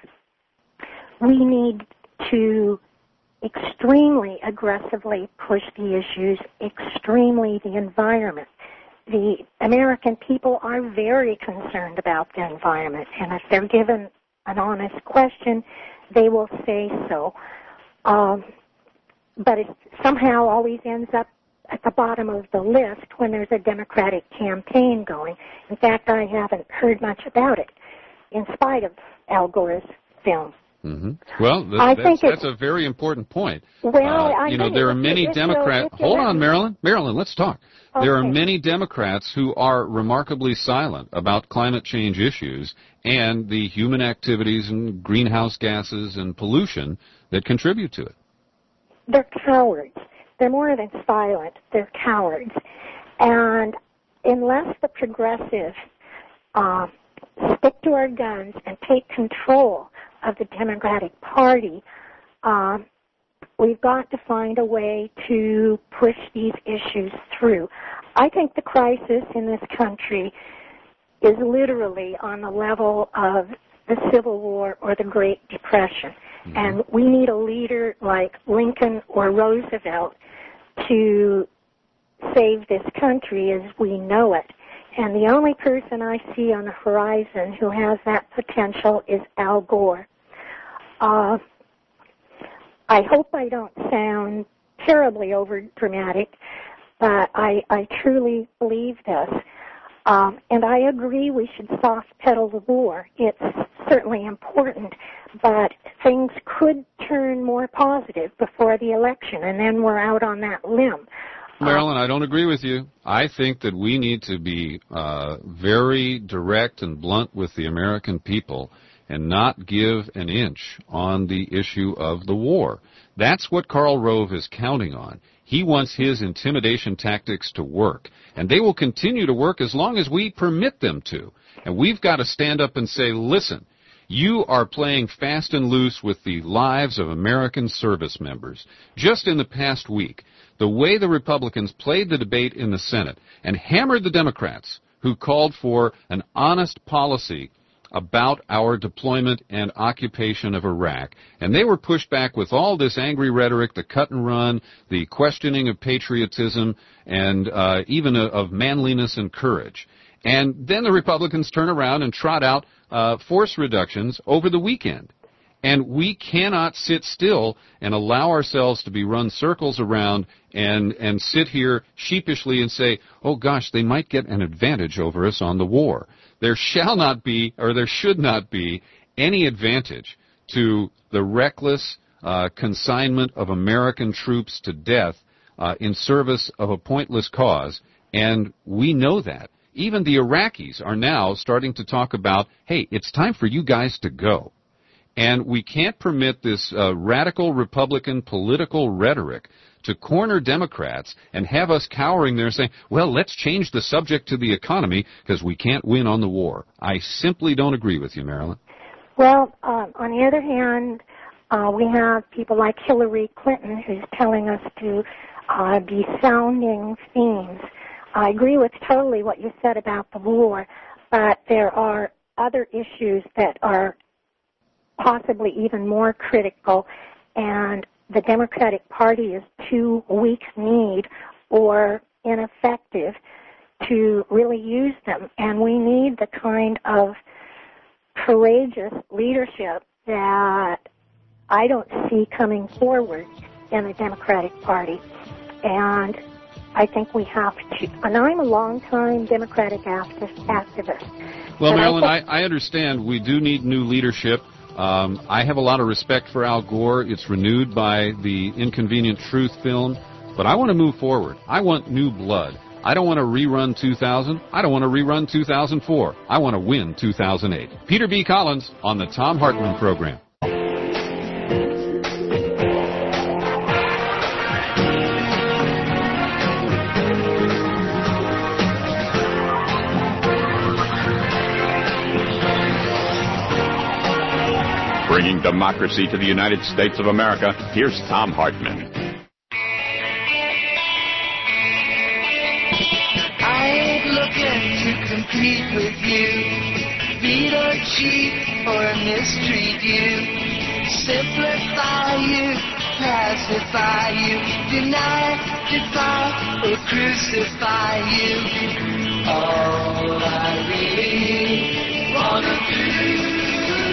we need to extremely aggressively push the issues, extremely the environment. The American people are very concerned about the environment, and if they're given an honest question, they will say so. Um, but it somehow always ends up at the bottom of the list when there's a Democratic campaign going. In fact, I haven't heard much about it, in spite of Al Gore's film. Mm-hmm. Well, th- I that's, think that's a very important point. Well, uh, I you know, think there are if many you, if Democrats. You, Hold on, Marilyn. Marilyn, let's talk. Okay. There are many Democrats who are remarkably silent about climate change issues and the human activities and greenhouse gases and pollution that contribute to it. They're cowards. They're more than silent. They're cowards. And unless the progressives uh, stick to our guns and take control of the Democratic Party, uh, we've got to find a way to push these issues through. I think the crisis in this country is literally on the level of the Civil War or the Great Depression. Mm-hmm. And we need a leader like Lincoln or Roosevelt to save this country as we know it. And the only person I see on the horizon who has that potential is Al Gore. Uh, I hope I don't sound terribly over-dramatic, but I, I truly believe this. Um, and I agree we should soft-pedal the war. It's certainly important, but things could turn more positive before the election, and then we're out on that limb. Marilyn, I don't agree with you. I think that we need to be uh, very direct and blunt with the American people and not give an inch on the issue of the war. That's what Karl Rove is counting on. He wants his intimidation tactics to work, and they will continue to work as long as we permit them to. And we've got to stand up and say, listen, you are playing fast and loose with the lives of American service members. Just in the past week, the way the Republicans played the debate in the Senate and hammered the Democrats who called for an honest policy about our deployment and occupation of Iraq. And they were pushed back with all this angry rhetoric, the cut and run, the questioning of patriotism, and uh, even a, of manliness and courage. And then the Republicans turn around and trot out uh, force reductions over the weekend. And we cannot sit still and allow ourselves to be run circles around and, and sit here sheepishly and say, oh gosh, they might get an advantage over us on the war. There shall not be, or there should not be, any advantage to the reckless uh, consignment of American troops to death uh, in service of a pointless cause, and we know that. Even the Iraqis are now starting to talk about, hey, it's time for you guys to go. And we can't permit this uh, radical Republican political rhetoric to corner Democrats and have us cowering there saying, well, let's change the subject to the economy because we can't win on the war. I simply don't agree with you, Marilyn. Well, uh, on the other hand, uh, we have people like Hillary Clinton who's telling us to uh, be sounding themes. I agree with totally what you said about the war, but there are other issues that are possibly even more critical, and the Democratic Party is too weak-kneed or ineffective to really use them. And we need the kind of courageous leadership that I don't see coming forward in the Democratic Party. And I think we have to, and I'm a long-time Democratic activist. Well, Marilyn, I, I, I understand we do need new leadership. Um, I have a lot of respect for Al Gore. It's renewed by the Inconvenient Truth film. But I want to move forward. I want new blood. I don't want to rerun two thousand. I don't want to rerun two thousand four. I want to win two thousand eight. Peter B. Collins on the Thom Hartmann Program. Bringing democracy to the United States of America, here's Thom Hartmann. I ain't looking to compete with you, beat or cheat or mistreat you, simplify you, pacify you, deny, defy, or crucify you. All I really wanna do,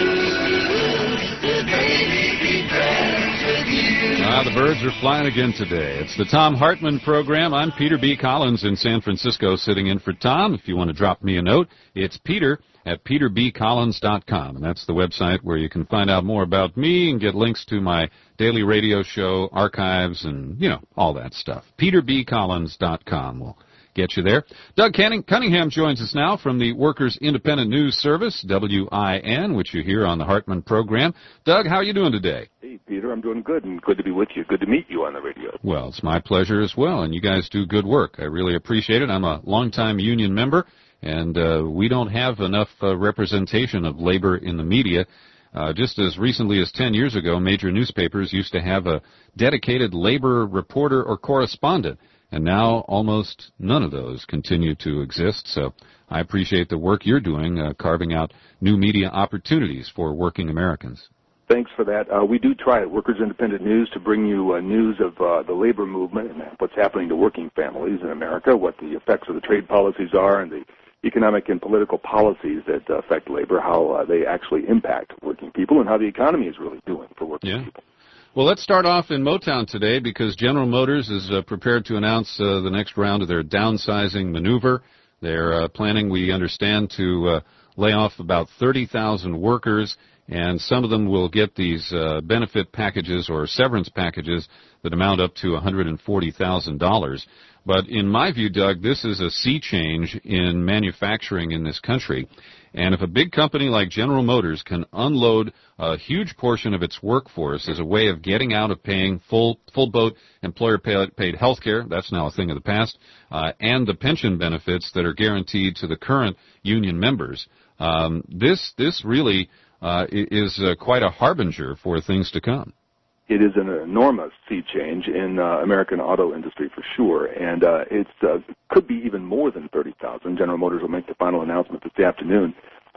Ah, the birds are flying again today. It's the Thom Hartmann Program. I'm Peter B. Collins in San Francisco, sitting in for Tom. If you want to drop me a note, it's peter at peter b collins dot com, and that's the website where you can find out more about me and get links to my daily radio show, archives, and, you know, all that stuff. peter b collins dot com will get you there. Doug Cunningham joins us now from the Workers Independent News Service, W I N, which you hear on the Hartmann Program. Doug, how are you doing today? Hey, Peter, I'm doing good, and good to be with you. Good to meet you on the radio. Well, it's my pleasure as well, and you guys do good work. I really appreciate it. I'm a longtime union member, and uh, we don't have enough uh, representation of labor in the media. Uh, just as recently as ten years ago, major newspapers used to have a dedicated labor reporter or correspondent, and now almost none of those continue to exist. So I appreciate the work you're doing, uh, carving out new media opportunities for working Americans. Thanks for that. Uh, we do try at Workers Independent News to bring you uh, news of uh, the labor movement and what's happening to working families in America, what the effects of the trade policies are, and the economic and political policies that uh, affect labor, how uh, they actually impact working people, and how the economy is really doing for working yeah. people. Well, let's start off in Motown today because General Motors is uh, prepared to announce uh, the next round of their downsizing maneuver. They're uh, planning, we understand, to uh, lay off about thirty thousand workers, and some of them will get these uh, benefit packages or severance packages that amount up to one hundred forty thousand dollars. But in my view, Doug, this is a sea change in manufacturing in this country. And if a big company like General Motors can unload a huge portion of its workforce as a way of getting out of paying full full boat employer-paid health care, that's now a thing of the past, uh, and the pension benefits that are guaranteed to the current union members, um, this this really uh, is uh, quite a harbinger for things to come. It is an enormous sea change in uh, American auto industry for sure, and uh, it uh, could be even more than thirty thousand. General Motors will make the final announcement this afternoon.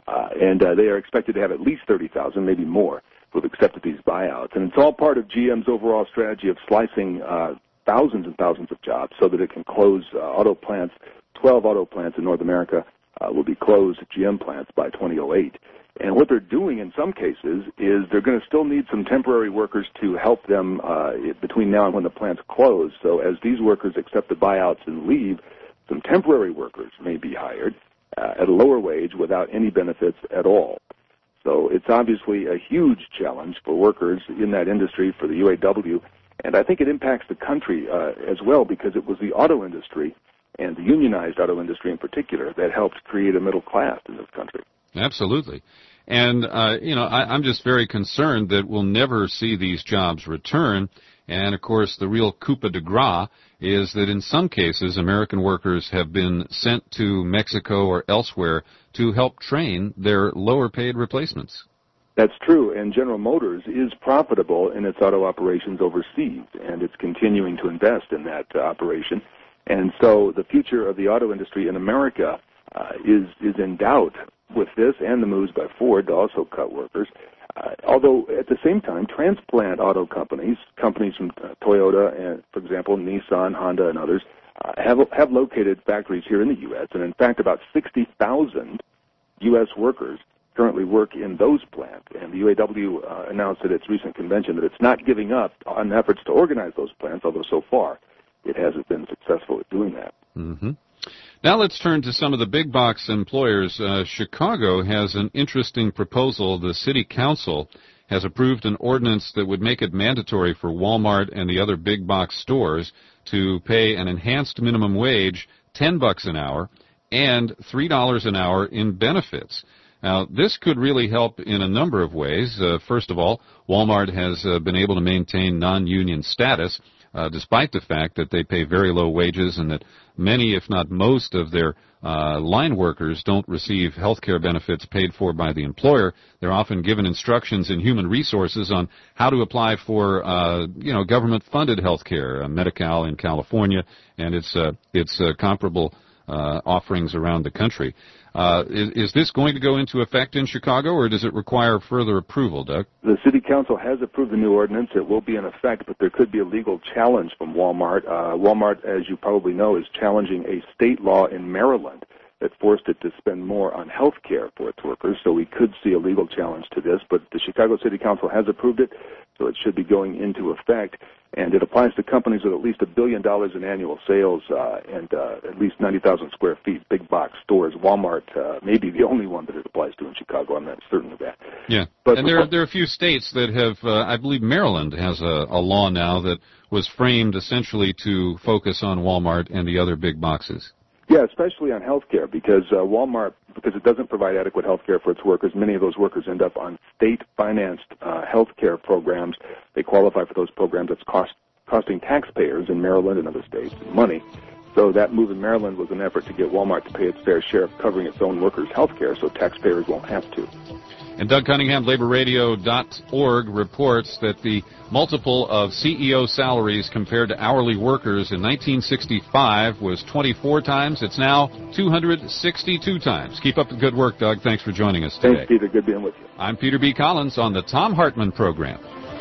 Uh, and uh, they are expected to have at least thirty thousand, maybe more, who have accepted these buyouts. And it's all part of G M's overall strategy of slicing uh, thousands and thousands of jobs so that it can close uh, auto plants. twelve auto plants in North America uh, will be closed, G M plants, by twenty oh eight. And what they're doing in some cases is they're going to still need some temporary workers to help them uh, between now and when the plants close. So as these workers accept the buyouts and leave, some temporary workers may be hired uh, at a lower wage without any benefits at all. So it's obviously a huge challenge for workers in that industry, for the U A W, and I think it impacts the country uh, as well, because it was the auto industry and the unionized auto industry in particular that helped create a middle class in this country. Absolutely. And, uh, you know, I, I'm just very concerned that we'll never see these jobs return. And, of course, the real coup de grace is that in some cases American workers have been sent to Mexico or elsewhere to help train their lower-paid replacements. That's true, and General Motors is profitable in its auto operations overseas, and it's continuing to invest in that uh, operation. And so the future of the auto industry in America uh, is is in doubt with this and the moves by Ford to also cut workers. Uh, although at the same time, transplant auto companies, companies from uh, Toyota and, for example, Nissan, Honda, and others, uh, have have located factories here in the U S. And in fact, about sixty thousand U S workers currently work in those plants. And the U A W uh, announced at its recent convention that it's not giving up on efforts to organize those plants, although so far it hasn't been successful at doing that. Mm-hmm. Now let's turn to some of the big box employers. Uh, Chicago has an interesting proposal. The city council has approved an ordinance that would make it mandatory for Walmart and the other big box stores to pay an enhanced minimum wage, ten bucks an hour, and three dollars an hour in benefits. Now, this could really help in a number of ways. Uh, first of all, Walmart has uh, been able to maintain non-union status, Uh, despite the fact that they pay very low wages and that many, if not most, of their uh, line workers don't receive health care benefits paid for by the employer. They're often given instructions in human resources on how to apply for, uh, you know, government-funded health care, uh, Medi-Cal in California, and its, uh, its uh, comparable uh, offerings around the country. Uh, is, is this going to go into effect in Chicago, or does it require further approval, Doug? The City Council has approved the new ordinance. It will be in effect, but there could be a legal challenge from Walmart. Uh, Walmart, as you probably know, is challenging a state law in Maryland that forced it to spend more on health care for its workers, so we could see a legal challenge to this. But the Chicago City Council has approved it, so it should be going into effect. And it applies to companies with at least a billion dollars in annual sales uh, and uh, at least ninety thousand square feet, big box stores. Walmart uh, may be the only one that it applies to in Chicago. I'm not certain of that. Yeah, but and there are, there are a few states that have, uh, I believe Maryland has a, a law now that was framed essentially to focus on Walmart and the other big boxes. Yeah, especially on health care, because uh, Walmart, because it doesn't provide adequate health care for its workers, many of those workers end up on state-financed uh, health care programs. They qualify for those programs that's cost, costing taxpayers in Maryland and other states money. So that move in Maryland was an effort to get Walmart to pay its fair share of covering its own workers' health care so taxpayers won't have to. And Doug Cunningham, labor radio dot org, reports that the multiple of C E O salaries compared to hourly workers in nineteen sixty-five was twenty-four times. It's now two hundred sixty-two times. Keep up the good work, Doug. Thanks for joining us today. Thanks, Peter. Good being with you. I'm Peter B. Collins on the Thom Hartmann Program.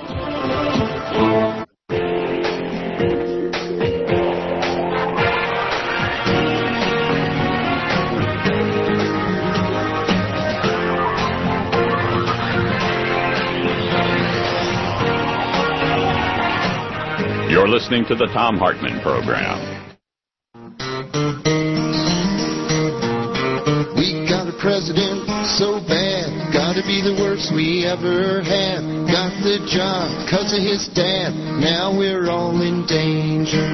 You're listening to the Thom Hartmann Program. We got a president so bad, gotta be the worst we ever had. Got the job 'cause of his dad, now we're all in danger.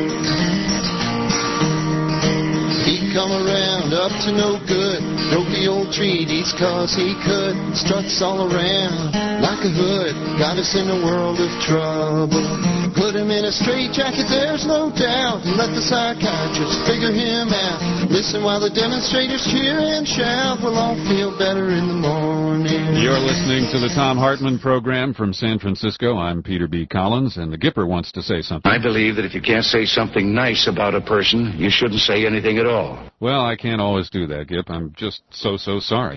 He come around up to no good, broke the old treaties 'cause he could. Struts all around like a hood, got us in a world of trouble. Put him in a straitjacket, there's no doubt, and let the psychiatrist figure him out. Listen while the demonstrators cheer and shout, we'll all feel better in the morning. You're listening to the Thom Hartmann Program from San Francisco. I'm Peter B. Collins, and the Gipper wants to say something. I believe that if you can't say something nice about a person, you shouldn't say anything at all. Well, I can't always do that, Gip. I'm just so, so sorry.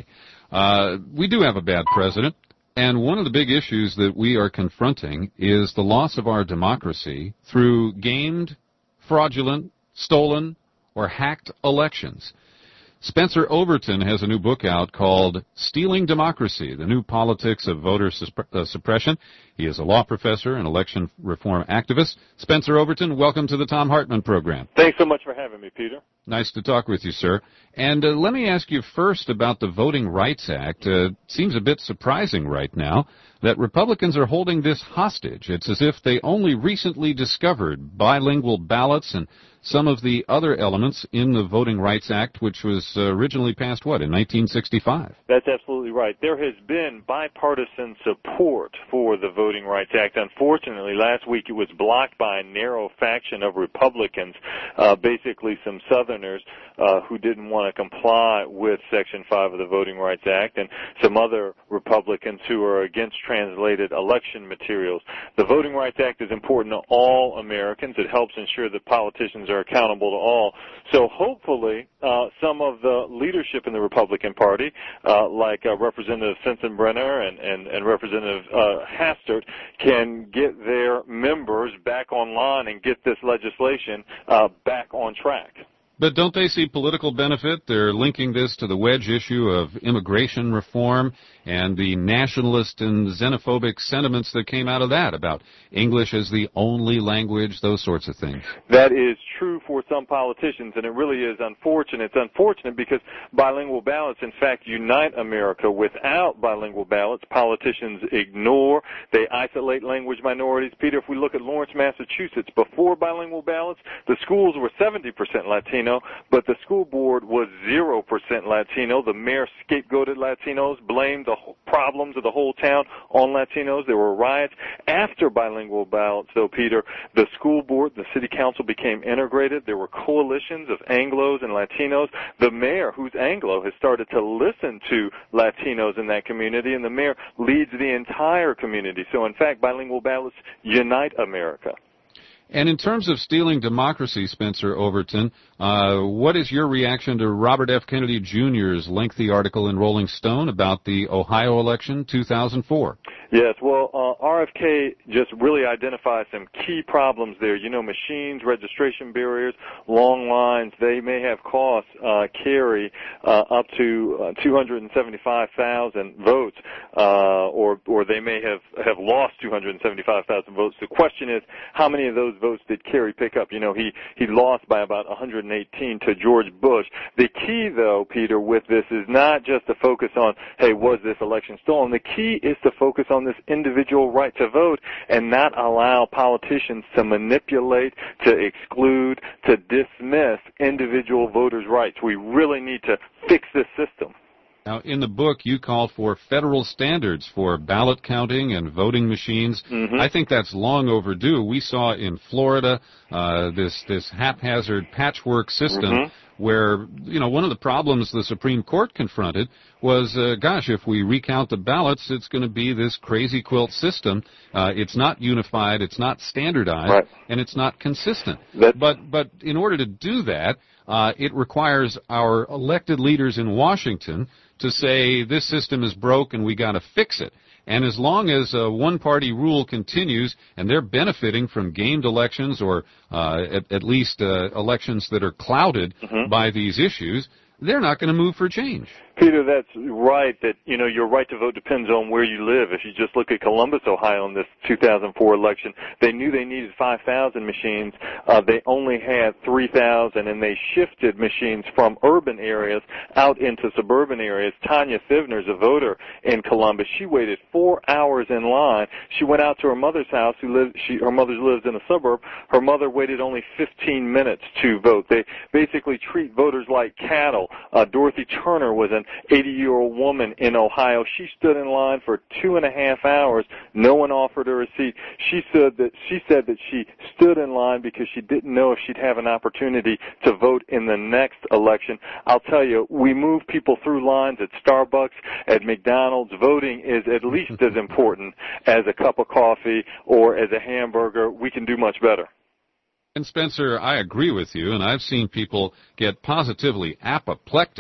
Uh, we do have a bad president, and one of the big issues that we are confronting is the loss of our democracy through gamed, fraudulent, stolen, or hacked elections. Spencer Overton has a new book out called Stealing Democracy, The New Politics of Voter Supp- uh, Suppression. He is a law professor and election reform activist. Spencer Overton, welcome to the Thom Hartmann program. Thanks so much for having me, Peter. Nice to talk with you, sir. And uh, let me ask you first about the Voting Rights Act. Uh, it seems a bit surprising right now that Republicans are holding this hostage. It's as if they only recently discovered bilingual ballots and some of the other elements in the Voting Rights Act, which was uh, originally passed, what, in nineteen sixty-five? That's absolutely right. There has been bipartisan support for the Voting Rights Act. Unfortunately, last week it was blocked by a narrow faction of Republicans, uh, basically some Southerners uh, who didn't want to comply with Section five of the Voting Rights Act, and some other Republicans who are against translated election materials. The Voting Rights Act is important to all Americans. It helps ensure that politicians are accountable to all. So hopefully uh, some of the leadership in the Republican Party, uh, like uh, Representative Sensenbrenner and, and, and Representative uh, Hastert, can get their members back online and get this legislation uh, back on track. But don't they see political benefit? They're linking this to the wedge issue of immigration reform and the nationalist and xenophobic sentiments that came out of that about English as the only language, those sorts of things. That is true for some politicians, and it really is unfortunate. It's unfortunate because bilingual ballots, in fact, unite America. Without bilingual ballots, politicians ignore, they isolate language minorities. Peter, if we look at Lawrence, Massachusetts, before bilingual ballots, the schools were seventy percent Latino, but the school board was zero percent Latino. The mayor scapegoated Latinos, blamed the problems of the whole town on Latinos. There were riots. After bilingual ballots, though, Peter, the school board, the city council became integrated. There were coalitions of Anglos and Latinos. The mayor, who's Anglo, has started to listen to Latinos in that community, and the mayor leads the entire community. So, in fact, bilingual ballots unite America. And in terms of stealing democracy, Spencer Overton, uh, what is your reaction to Robert F. Kennedy Junior's lengthy article in Rolling Stone about the Ohio election two thousand four? Yes, well, uh, R F K just really identifies some key problems there. You know, machines, registration barriers, long lines, they may have cost uh, Kerry uh, up to uh, two hundred seventy-five thousand votes, uh, or or they may have, have lost two hundred seventy-five thousand votes. The question is, how many of those votes did Kerry pick up? You know, he, he lost by about one hundred eighteen to George Bush. The key, though, Peter, with this is not just to focus on, hey, was this election stolen? The key is to focus on this individual right to vote and not allow politicians to manipulate, to exclude, to dismiss individual voters' rights. We really need to fix this system. Now, in the book, you call for federal standards for ballot counting and voting machines. Mm-hmm. I think that's long overdue. We saw in Florida uh, this this haphazard patchwork system mm-hmm. where, you know, one of the problems the Supreme Court confronted was, uh, gosh, if we recount the ballots, it's going to be this crazy quilt system. Uh, it's not unified, it's not standardized, right. and it's not consistent. That's... But but in order to do that, uh, it requires our elected leaders in Washington to say this system is broke and we got to fix it. And as long as a one-party rule continues and they're benefiting from gamed elections or uh, at, at least uh, elections that are clouded mm-hmm. by these issues, they're not going to move for change. Peter, that's right, that, you know, your right to vote depends on where you live. If you just look at Columbus, Ohio in this two thousand four election, they knew they needed five thousand machines. Uh, they only had three thousand, and they shifted machines from urban areas out into suburban areas. Tanya Thivner's a voter in Columbus. She waited four hours in line. She went out to her mother's house. Who lived, she, her mother lives in a suburb. Her mother waited only fifteen minutes to vote. They basically treat voters like cattle. Uh, Dorothy Turner was an eighty-year-old woman in Ohio. She stood in line for two and a half hours. No one offered her a seat. She said that she said that she stood in line because she didn't know if she'd have an opportunity to vote in the next election. I'll tell you, we move people through lines at Starbucks, at McDonald's. Voting is at least as important as a cup of coffee or as a hamburger. We can do much better. And Spencer, I agree with you, and I've seen people get positively apoplectic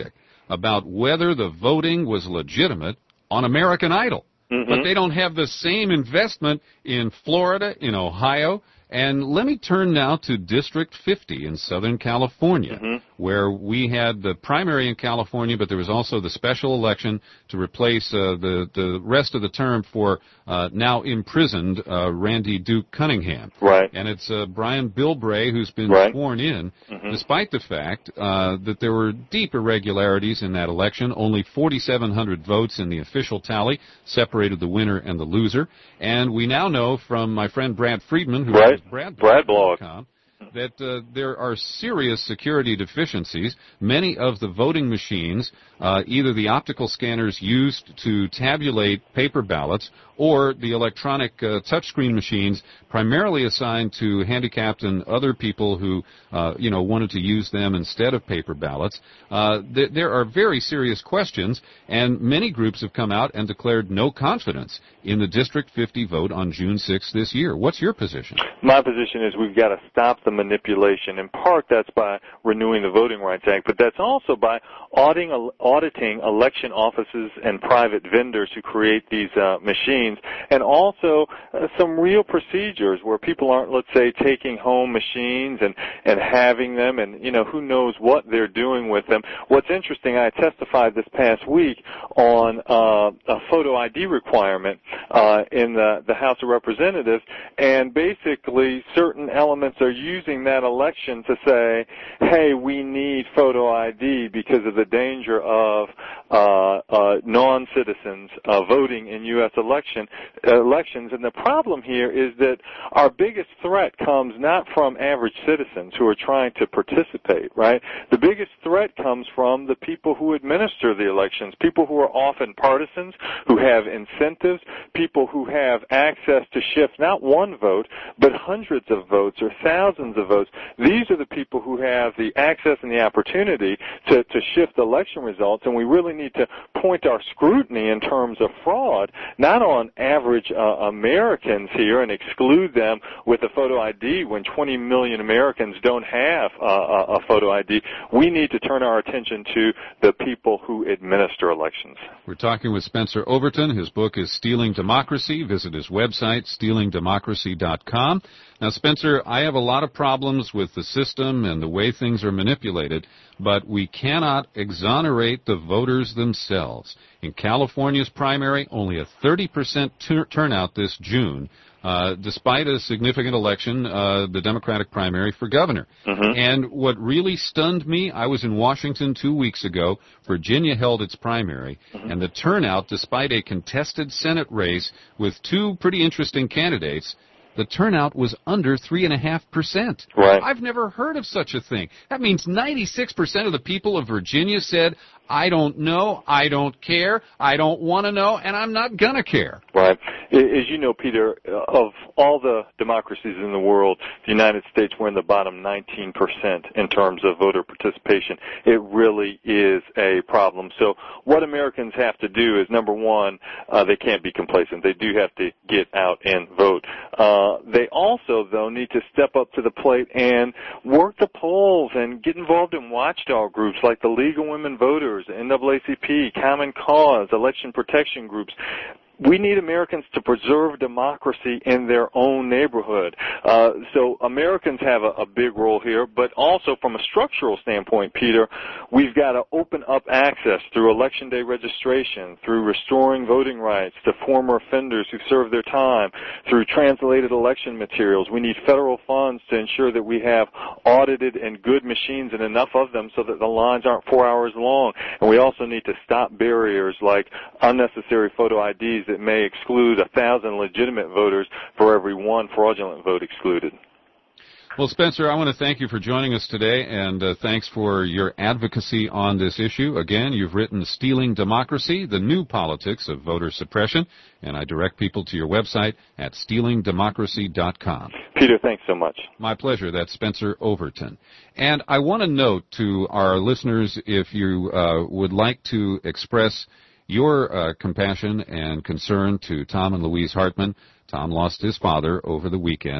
about whether the voting was legitimate on American Idol. Mm-hmm. But they don't have the same investment in Florida, in Ohio. And let me turn now to District fifty in Southern California, mm-hmm. where we had the primary in California, but there was also the special election to replace uh, the, the rest of the term for uh, now imprisoned uh, Randy Duke Cunningham. Right. And it's uh, Brian Bilbray who's been right. sworn in, mm-hmm. despite the fact uh, that there were deep irregularities in that election. Only forty-seven hundred votes in the official tally separated the winner and the loser. And we now know from my friend Brad Friedman, who right. Brad Blog, that uh, there are serious security deficiencies. Many of the voting machines, uh, either the optical scanners used to tabulate paper ballots or the electronic uh, touchscreen machines primarily assigned to handicapped and other people who, uh, you know, wanted to use them instead of paper ballots. Uh, th- there are very serious questions, and many groups have come out and declared no confidence in the District fifty vote on June sixth this year. What's your position? My position is we've got to stop the manipulation. In part, that's by renewing the Voting Rights Act, but that's also by auditing, auditing election offices and private vendors who create these uh, machines, and also uh, some real procedures where people aren't, let's say, taking home machines and, and having them, and, you know, who knows what they're doing with them. What's interesting, I testified this past week on uh, a photo I D requirement uh, in the, the House of Representatives, and basically certain elements are using that election to say, hey, we need photo I D because of the danger of uh, uh, non-citizens uh, voting in U S election, uh, elections. And the problem here is that our biggest threat comes not from average citizens who are trying to participate, right? The biggest threat comes from the people who administer the elections, people who are often partisans, who have incentives, people who have access to shift not one vote, but hundreds of votes or thousands of votes. These are the people who have the access and the opportunity to, to shift election results, and we really need to point our scrutiny in terms of fraud, not on average uh, Americans here and exclude them with a photo I D when twenty million Americans don't have uh, a photo I D. We need to turn our attention to the people who administer elections. We're talking with Spencer Overton. His book is Stealing Democracy. Visit his website, stealing democracy dot com. Now, Spencer, I have a lot of problems with the system and the way things are manipulated, but we cannot exonerate the voters themselves. In California's primary, only a thirty percent tur- turnout this June, uh, despite a significant election, uh, the Democratic primary for governor. Mm-hmm. And what really stunned me, I was in Washington two weeks ago. Virginia held its primary, mm-hmm. and the turnout, despite a contested Senate race with two pretty interesting candidates, the turnout was under three point five percent. Right. I've never heard of such a thing. That means ninety-six percent of the people of Virginia said, I don't know, I don't care, I don't want to know, and I'm not going to care. Right. As you know, Peter, of all the democracies in the world, the United States, we're in the bottom nineteen percent in terms of voter participation. It really is a problem. So what Americans have to do is, number one, uh, they can't be complacent. They do have to get out and vote. Uh, they also, though, need to step up to the plate and work the polls and get involved in watchdog groups like the League of Women Voters, N double A C P, Common Cause, election protection groups. We need Americans to preserve democracy in their own neighborhood. Uh, so Americans have a, a big role here, but also from a structural standpoint, Peter, we've got to open up access through Election Day registration, through restoring voting rights to former offenders who served their time, through translated election materials. We need federal funds to ensure that we have audited and good machines and enough of them so that the lines aren't four hours long. And we also need to stop barriers like unnecessary photo I Ds that may exclude a thousand legitimate voters for every one fraudulent vote excluded. Well, Spencer, I want to thank you for joining us today, and uh, thanks for your advocacy on this issue. Again, you've written Stealing Democracy, the New Politics of Voter Suppression, and I direct people to your website at stealing democracy dot com. Peter, thanks so much. My pleasure. That's Spencer Overton. And I want to note to our listeners, if you uh, would like to express your uh, compassion and concern to Tom and Louise Hartman. Tom lost his father over the weekend.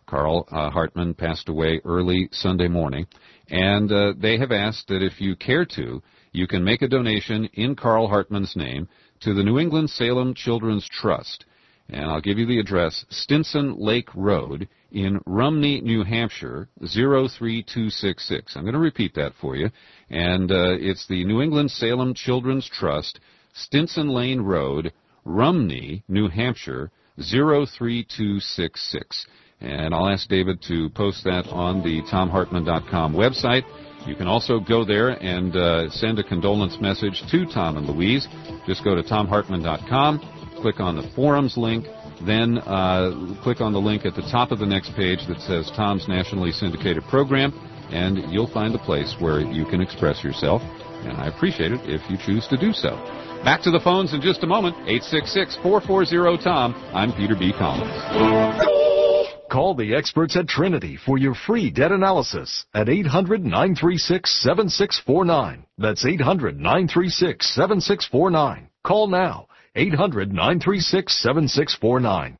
Carl uh, Hartman passed away early Sunday morning, and uh, they have asked that if you care to, you can make a donation in Carl Hartman's name to the New England Salem Children's Trust. And I'll give you the address, Stinson Lake Road in Rumney, New Hampshire, zero three two six six. I'm going to repeat that for you. And uh, it's the New England Salem Children's Trust, Stinson Lane Road, Rumney, New Hampshire, zero three two six six. And I'll ask David to post that on the tom hartman dot com website. You can also go there and uh, send a condolence message to Tom and Louise. Just go to tom hartman dot com. Click on the forums link, then uh, click on the link at the top of the next page that says Tom's Nationally Syndicated Program, and you'll find a place where you can express yourself, and I appreciate it if you choose to do so. Back to the phones in just a moment, eight six six, four four zero, T O M. I'm Peter B. Collins. Call the experts at Trinity for your free debt analysis at eight hundred, nine three six, seven six four nine. That's eight hundred, nine three six, seven six four nine. Call now. eight hundred, nine three six, seven six four nine.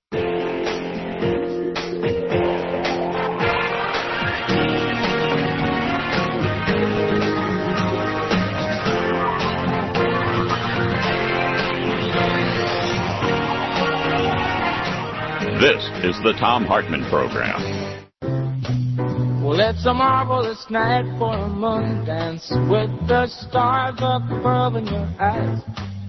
This is the Tom Hartman Program. Well, it's a marvelous night for a moon dance with the stars up above in your eyes.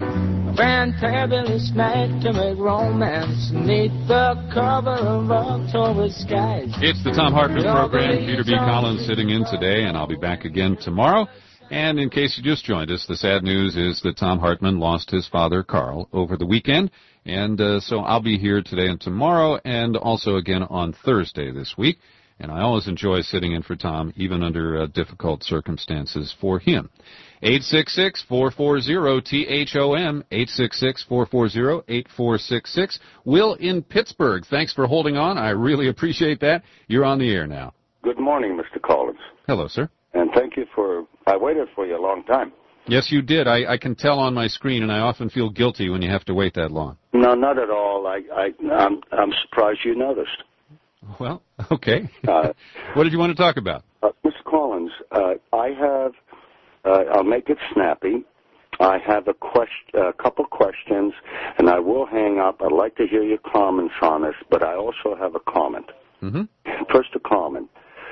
A fantabulous night to make romance neath the cover of October skies. It's the Tom Hartman Program. Peter B. Collins sitting in today, and I'll be back again tomorrow. And in case you just joined us, the sad news is that Tom Hartman lost his father, Carl, over the weekend. And uh, so I'll be here today and tomorrow, and also again on Thursday this week. And I always enjoy sitting in for Tom, even under uh, difficult circumstances for him. eight six six, four four zero, T H O M, eight six six, four four zero, eight four six six. Will in Pittsburgh, thanks for holding on. I really appreciate that. You're on the air now. Good morning, Mister Collins. Hello, sir. And thank you for, I waited for you a long time. Yes, you did. I, I can tell on my screen, and I often feel guilty when you have to wait that long. No, not at all. I, I, I'm, I'm surprised you noticed. Well, okay. uh, what did you want to talk about? Uh, Mister Collins, uh, I have, uh, I'll make it snappy. I have a question, a couple questions, and I will hang up. I'd like to hear your comments on this, but I also have a comment. Mm-hmm. First, a comment.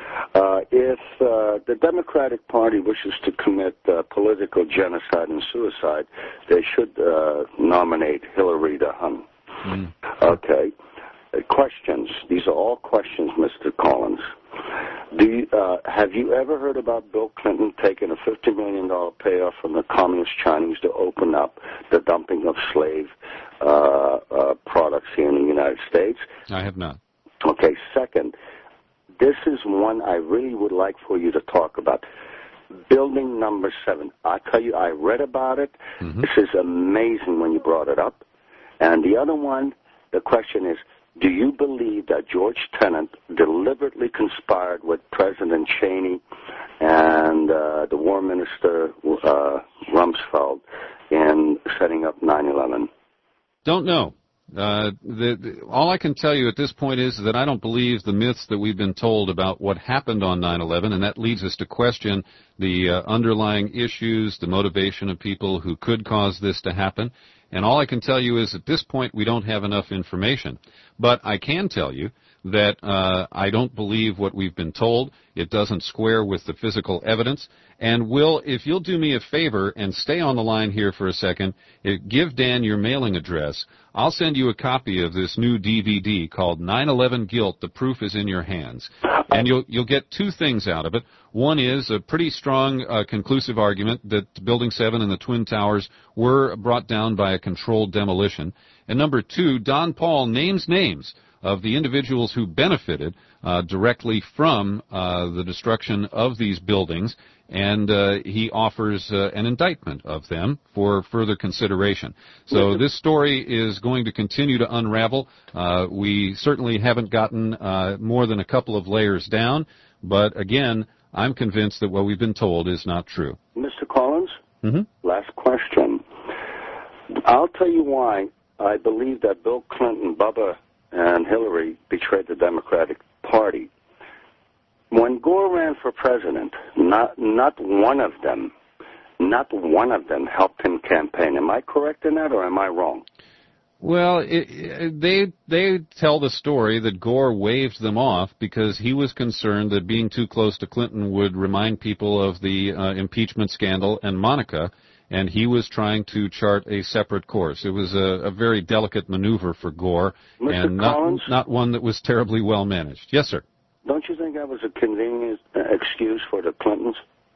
Uh, if uh, the Democratic Party wishes to commit uh, political genocide and suicide, they should uh, nominate Hillary to Hunt. Mm. Okay. Uh, questions. These are all questions, Mister Collins. Do you, uh, have you ever heard about Bill Clinton taking a fifty million dollars payoff from the Communist Chinese to open up the dumping of slave uh, uh, products here in the United States? I have not. Okay. Second, this is one I really would like for you to talk about. Building number seven. I tell you, I read about it. Mm-hmm. This is amazing when you brought it up. And the other one, the question is, do you believe that George Tenet deliberately conspired with President Cheney and uh, the War Minister uh, Rumsfeld in setting up nine eleven? Don't know. Uh, the, the, all I can tell you at this point is that I don't believe the myths that we've been told about what happened on nine eleven, and that leads us to question the uh, underlying issues, the motivation of people who could cause this to happen. And all I can tell you is at this point we don't have enough information. But I can tell you that uh, I don't believe what we've been told. It doesn't square with the physical evidence. And Will, if you'll do me a favor and stay on the line here for a second, it, give Dan your mailing address. I'll send you a copy of this new D V D called nine eleven Guilt, The Proof is in Your Hands. And you'll, you'll get two things out of it. One is a pretty strong, uh, conclusive argument that Building seven and the Twin Towers were brought down by a controlled demolition. And number two, Don Paul names names of the individuals who benefited uh, directly from uh, the destruction of these buildings, and uh, he offers uh, an indictment of them for further consideration. So this story is going to continue to unravel. Uh, we certainly haven't gotten uh, more than a couple of layers down, but again, I'm convinced that what we've been told is not true. Mister Collins, mm-hmm. Last question. I'll tell you why I believe that Bill Clinton, Bubba, and Hillary betrayed the Democratic party. When Gore ran for president, not not one of them, not one of them helped him campaign. Am I correct in that, or am I wrong? Well, it, it, they they tell the story that Gore waved them off because he was concerned that being too close to Clinton would remind people of the uh, impeachment scandal and Monica, and he was trying to chart a separate course. It was a, a very delicate maneuver for Gore, Mister and not, Collins? not one that was terribly well managed. Yes, sir. Don't you think that was a convenient uh, excuse for the Clintons?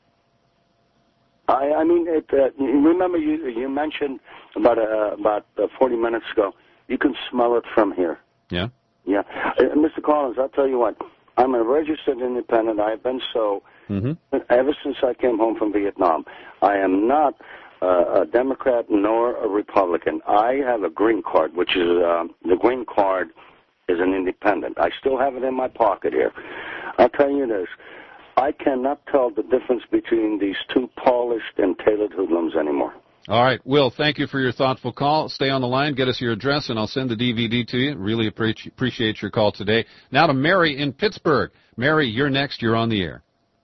I, I mean, it, uh, remember you you mentioned about uh, about uh, forty minutes ago, you can smell it from here. Yeah? Yeah. Uh, Mister Collins, I'll tell you what, I'm a registered independent. I've been so mm-hmm. ever since I came home from Vietnam. I am not uh, a Democrat nor a Republican. I have a green card, which is, uh, the green card is an independent. I still have it in my pocket here. I'll tell you this. I cannot tell the difference between these two polished and tailored hoodlums anymore. All right, Will, thank you for your thoughtful call. Stay on the line, get us your address, and I'll send the D V D to you. Really appreciate your call today. Now to Mary in Pittsburgh. Mary, you're next. You're on the air.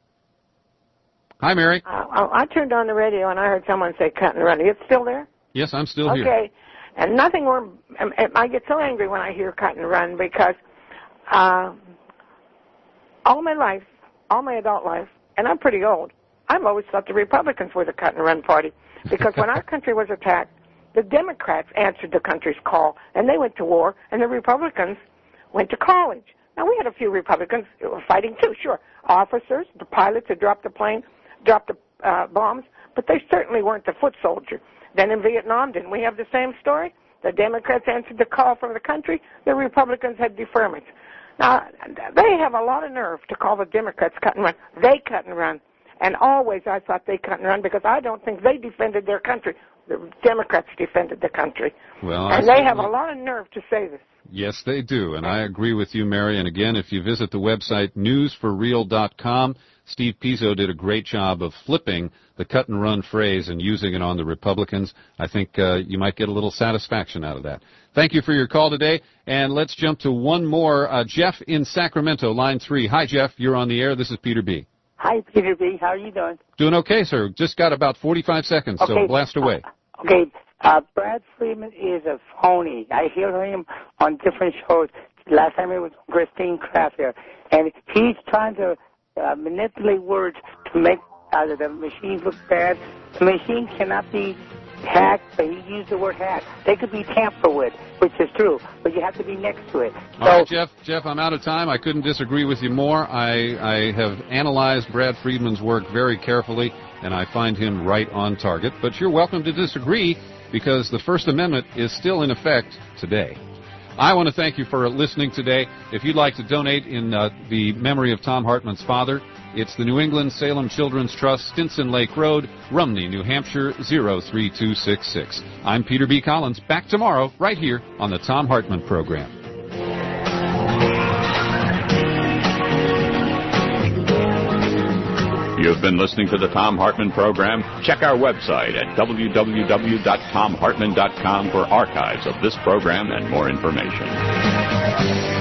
Hi, Mary. Uh, I turned on the radio and I heard someone say cut and run. Are you still there? Yes, I'm still okay. here. Okay. And nothing more, I get so angry when I hear cut and run because uh, all my life, all my adult life, and I'm pretty old, I've always thought the Republicans were the cut and run party because when our country was attacked, the Democrats answered the country's call and they went to war and the Republicans went to college. Now, we had a few Republicans who were fighting too, sure. Officers, the pilots who dropped the plane, dropped the uh, bombs, but they certainly weren't the foot soldier. Then in Vietnam, didn't we have the same story? The Democrats answered the call from the country. The Republicans had deferments. Now, they have a lot of nerve to call the Democrats cut and run. They cut and run. And always I thought they cut and run because I don't think they defended their country. The Democrats defended the country. Well, and I they have a lot of nerve to say this. Yes, they do, and I agree with you, Mary. And again, if you visit the website news for real dot com, Steve Pizzo did a great job of flipping the cut-and-run phrase and using it on the Republicans. I think uh, you might get a little satisfaction out of that. Thank you for your call today, and let's jump to one more. Uh, Jeff in Sacramento, line three. Hi, Jeff. You're on the air. This is Peter B. Hi, Peter B. How are you doing? Doing okay, sir. Just got about forty-five seconds, okay. so blast away. Uh, okay. Uh, Brad Friedman is a phony. I hear him on different shows. Last time it was Christine Kraft here. And he's trying to uh, manipulate words to make uh, the machines look bad. The machine cannot be hacked, but he used the word hack. They could be tampered with, which is true, but you have to be next to it. So, all right, Jeff, Jeff, I'm out of time. I couldn't disagree with you more. I, I have analyzed Brad Friedman's work very carefully, and I find him right on target. But you're welcome to disagree, because the First Amendment is still in effect today. I want to thank you for listening today. If you'd like to donate in uh, the memory of Tom Hartman's father, it's the New England Salem Children's Trust, Stinson Lake Road, Rumney, New Hampshire, zero three two six six. I'm Peter B. Collins, back tomorrow right here on the Tom Hartman Program. You've been listening to the Tom Hartman Program. Check our website at w w w dot tom hartman dot com for archives of this program and more information.